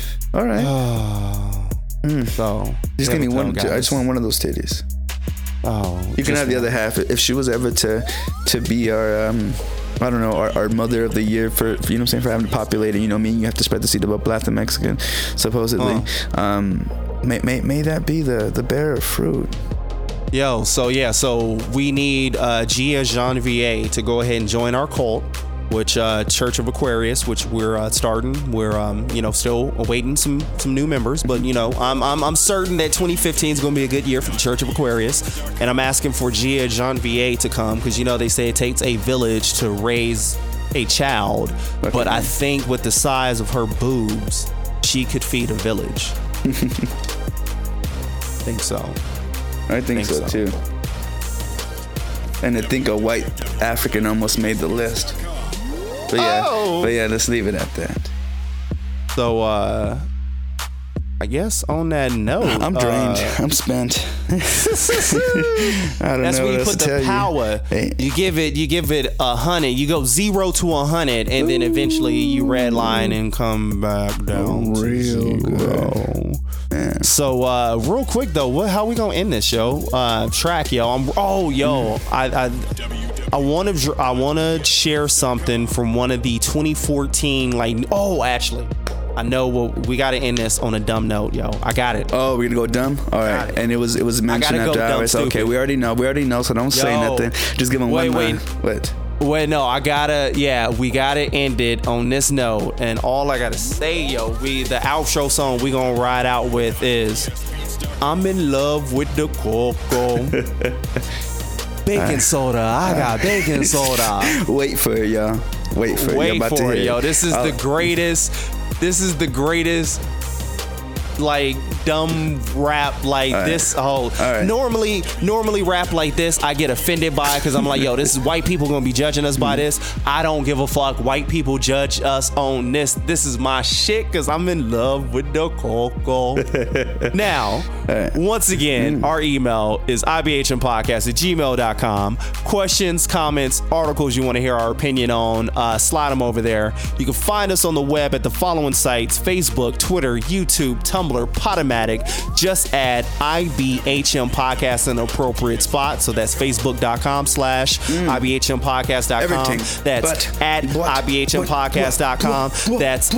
So just give me one. I just want one of those titties. Oh, you can have the other half if she was ever to be our I don't know, our mother of the year for you know what I'm saying, for having to populate it. You know what I mean? You have to spread the seed about black and Mexican, supposedly. May that be the bearer of fruit. Yo, so we need Gia Genvieve to go ahead and join our cult, which Church of Aquarius, which we're starting. We're still awaiting some new members, but I'm certain that 2015 is going to be a good year for the Church of Aquarius, and I'm asking for Gia Genvieve to come because they say it takes a village to raise a child, but I think with the size of her boobs, she could feed a village. I think so too. And I think a white African almost made the list. But yeah, let's leave it at that. So, I guess on that note, I'm drained. I'm spent. I don't that's know where you what put the power. Hey. You give it 100. You go 0 to 100, and then eventually you redline and come back down real to 0. Good. Man. So, real quick though, how we gonna end this show? Track, yo. I want to share something from one of the 2014. Actually, I know we got to end this on a dumb note, yo. I got it. Oh, we're gonna go dumb. All right, and it was mentioned after hours. Okay, we already know. So don't say nothing. Just give them one line. What? Wait, no, we gotta end it on this note, and all I gotta say, yo, the outro song we gonna ride out with is "I'm in love with the cocoa." Baking soda. I got baking soda. Wait for it, y'all. Wait for it, yo. This is the greatest. This is the greatest. Dumb rap this whole normally rap like this I get offended by because I'm like, yo, this is white people gonna be judging us by this. I don't give a fuck. White people judge us on this. This is my shit because I'm in love with the cocoa. Now, once again, our email is ibhnpodcast@gmail.com. Questions, comments, articles you want to hear our opinion on, slide them over there. You can find us on the web at the following sites: Facebook, Twitter, YouTube, Tumblr, Tumblr, Podomatic. Just add IBHM Podcast in the appropriate spot. So that's facebook.com/IBHMpodcast.com. Everything. That's at IBHMpodcast.com. That's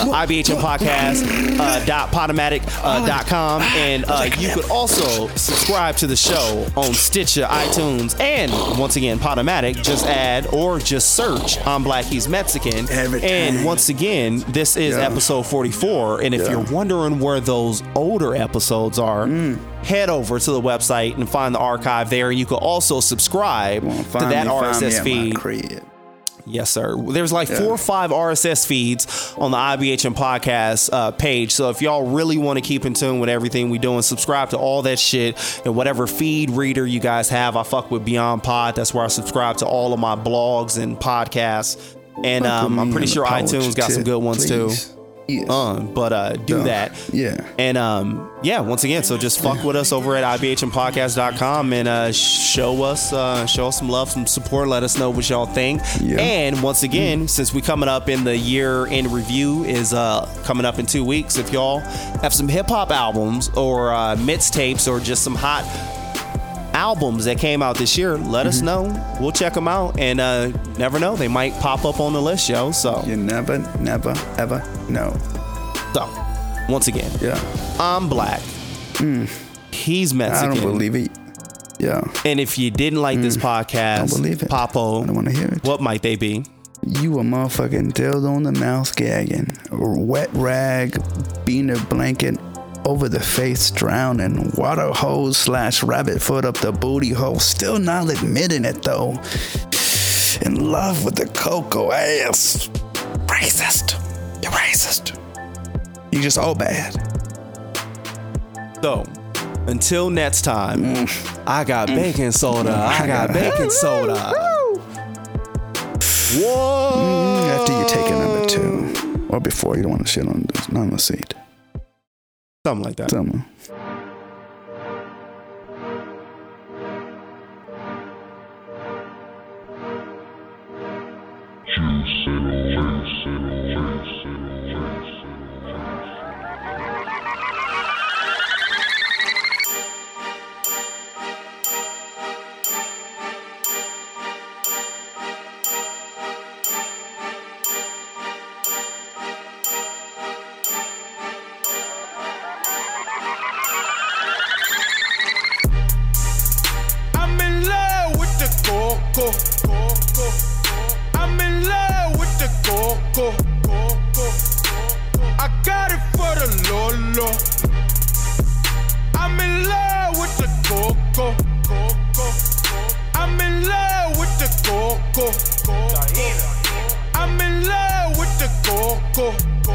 IBHMpodcast.podomatic.com. And you could also subscribe to the show on Stitcher, iTunes, and once again, Podomatic. Just add or just search I'm Black, He's Mexican. And once again, this is episode 44. And if you're wondering where those older episodes are, head over to the website and find the archive there. And you can also subscribe to that RSS feed. Yes, sir. There's like 4 or 5 RSS feeds on the IBHM Podcast page. So if y'all really want to keep in tune with everything we doing, subscribe to all that shit and whatever feed reader you guys have. I fuck with Beyond Pod. That's where I subscribe to all of my blogs and podcasts. And I'm pretty sure iTunes got some good ones too. Yes. Do that. Yeah. And once again, so just fuck with us over at IBHMpodcast.com and show us some love, some support. Let us know what y'all think. Yeah. And once again, since we coming up in the year in review is coming up in 2 weeks, if y'all have some hip hop albums or mixtapes or just some hot albums that came out this year, let us know. We'll check them out, and never know, they might pop up on the list, yo. So you never ever know. So once again, I'm Black, he's Mexican. I don't believe it. Yeah. And if you didn't like this podcast, don't believe it. Papo, I don't want to hear it. What might they be? You a motherfucking dildo in the mouth gagging, wet rag, beaner blanket over the face drowning, water hose / rabbit foot up the booty hole, still not admitting it though. In love with the cocoa ass. Racist. You're racist. You just all bad. So, until next time, I got baking soda. I got baking soda. Whoa. After you take a number 2. Or before, you don't want to shit on the seat. Something like that. Something. I'm in love with the coco. I got it for the Lolo. I'm in love with the coco. I'm in love with the coco. I'm in love with the coco.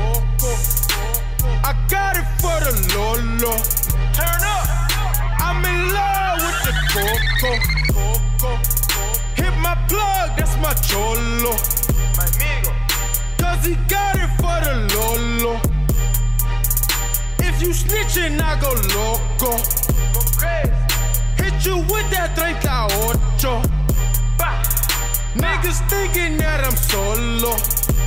I got it for the Lolo. Turn up. I'm in love with the coco. Hit my plug, that's my cholo. My amigo. Cause he got it for the Lolo. If you snitching, I go loco. Go crazy. Hit you with that 38. Bah. Niggas thinking that I'm solo.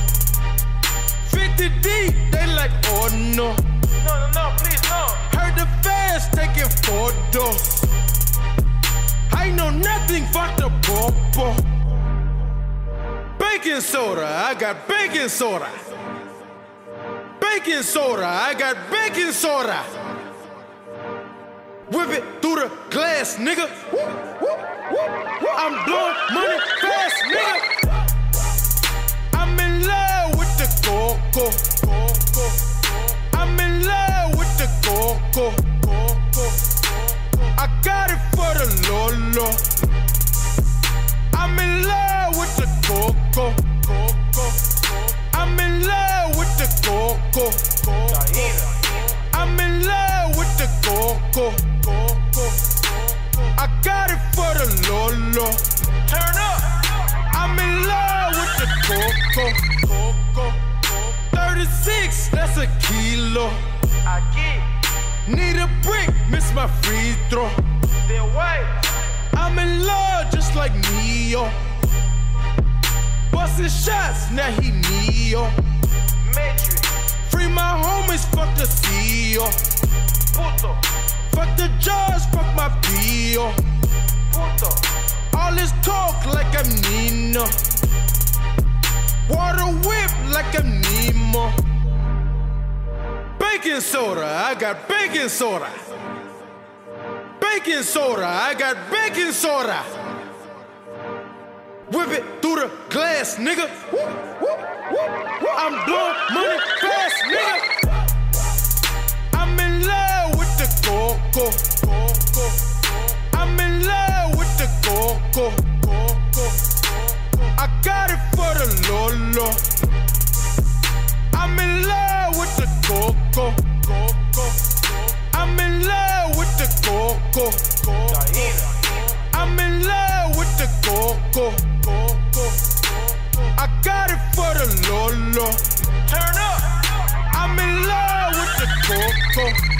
50 deep, they like, oh no. No, please no. Heard the fans taking photos. I know nothing but the popo. Baking soda, I got baking soda. Baking soda, I got baking soda. Whip it through the glass, nigga. I'm blowing money fast, nigga. I'm in love with the coco. I'm in love with the coco. I got it for the Lolo. I'm in love with the coco. I'm in love with the coco. I'm in love with the coco. I got it for the Lolo. Turn up. I'm in love with the coco. 36, that's a kilo. I get. Need a brick, miss my free throw. I'm in love just like Neo. Busting shots, now he Neo. Free my homies, fuck the CEO. Fuck the judge, fuck my PO. All this talk like I'm Nino. Water whip like I'm Nemo. Baking soda, I got baking soda. Baking soda, I got baking soda. Whip it through the glass, nigga. I'm blowing money fast, nigga. I'm in love with the coco. I'm in love with the coco. I got it for the Lolo. I'm in love with the coco. I'm in love with the coco. I'm in love with the coco. I got it for the Lolo. Turn up. I'm in love with the coco.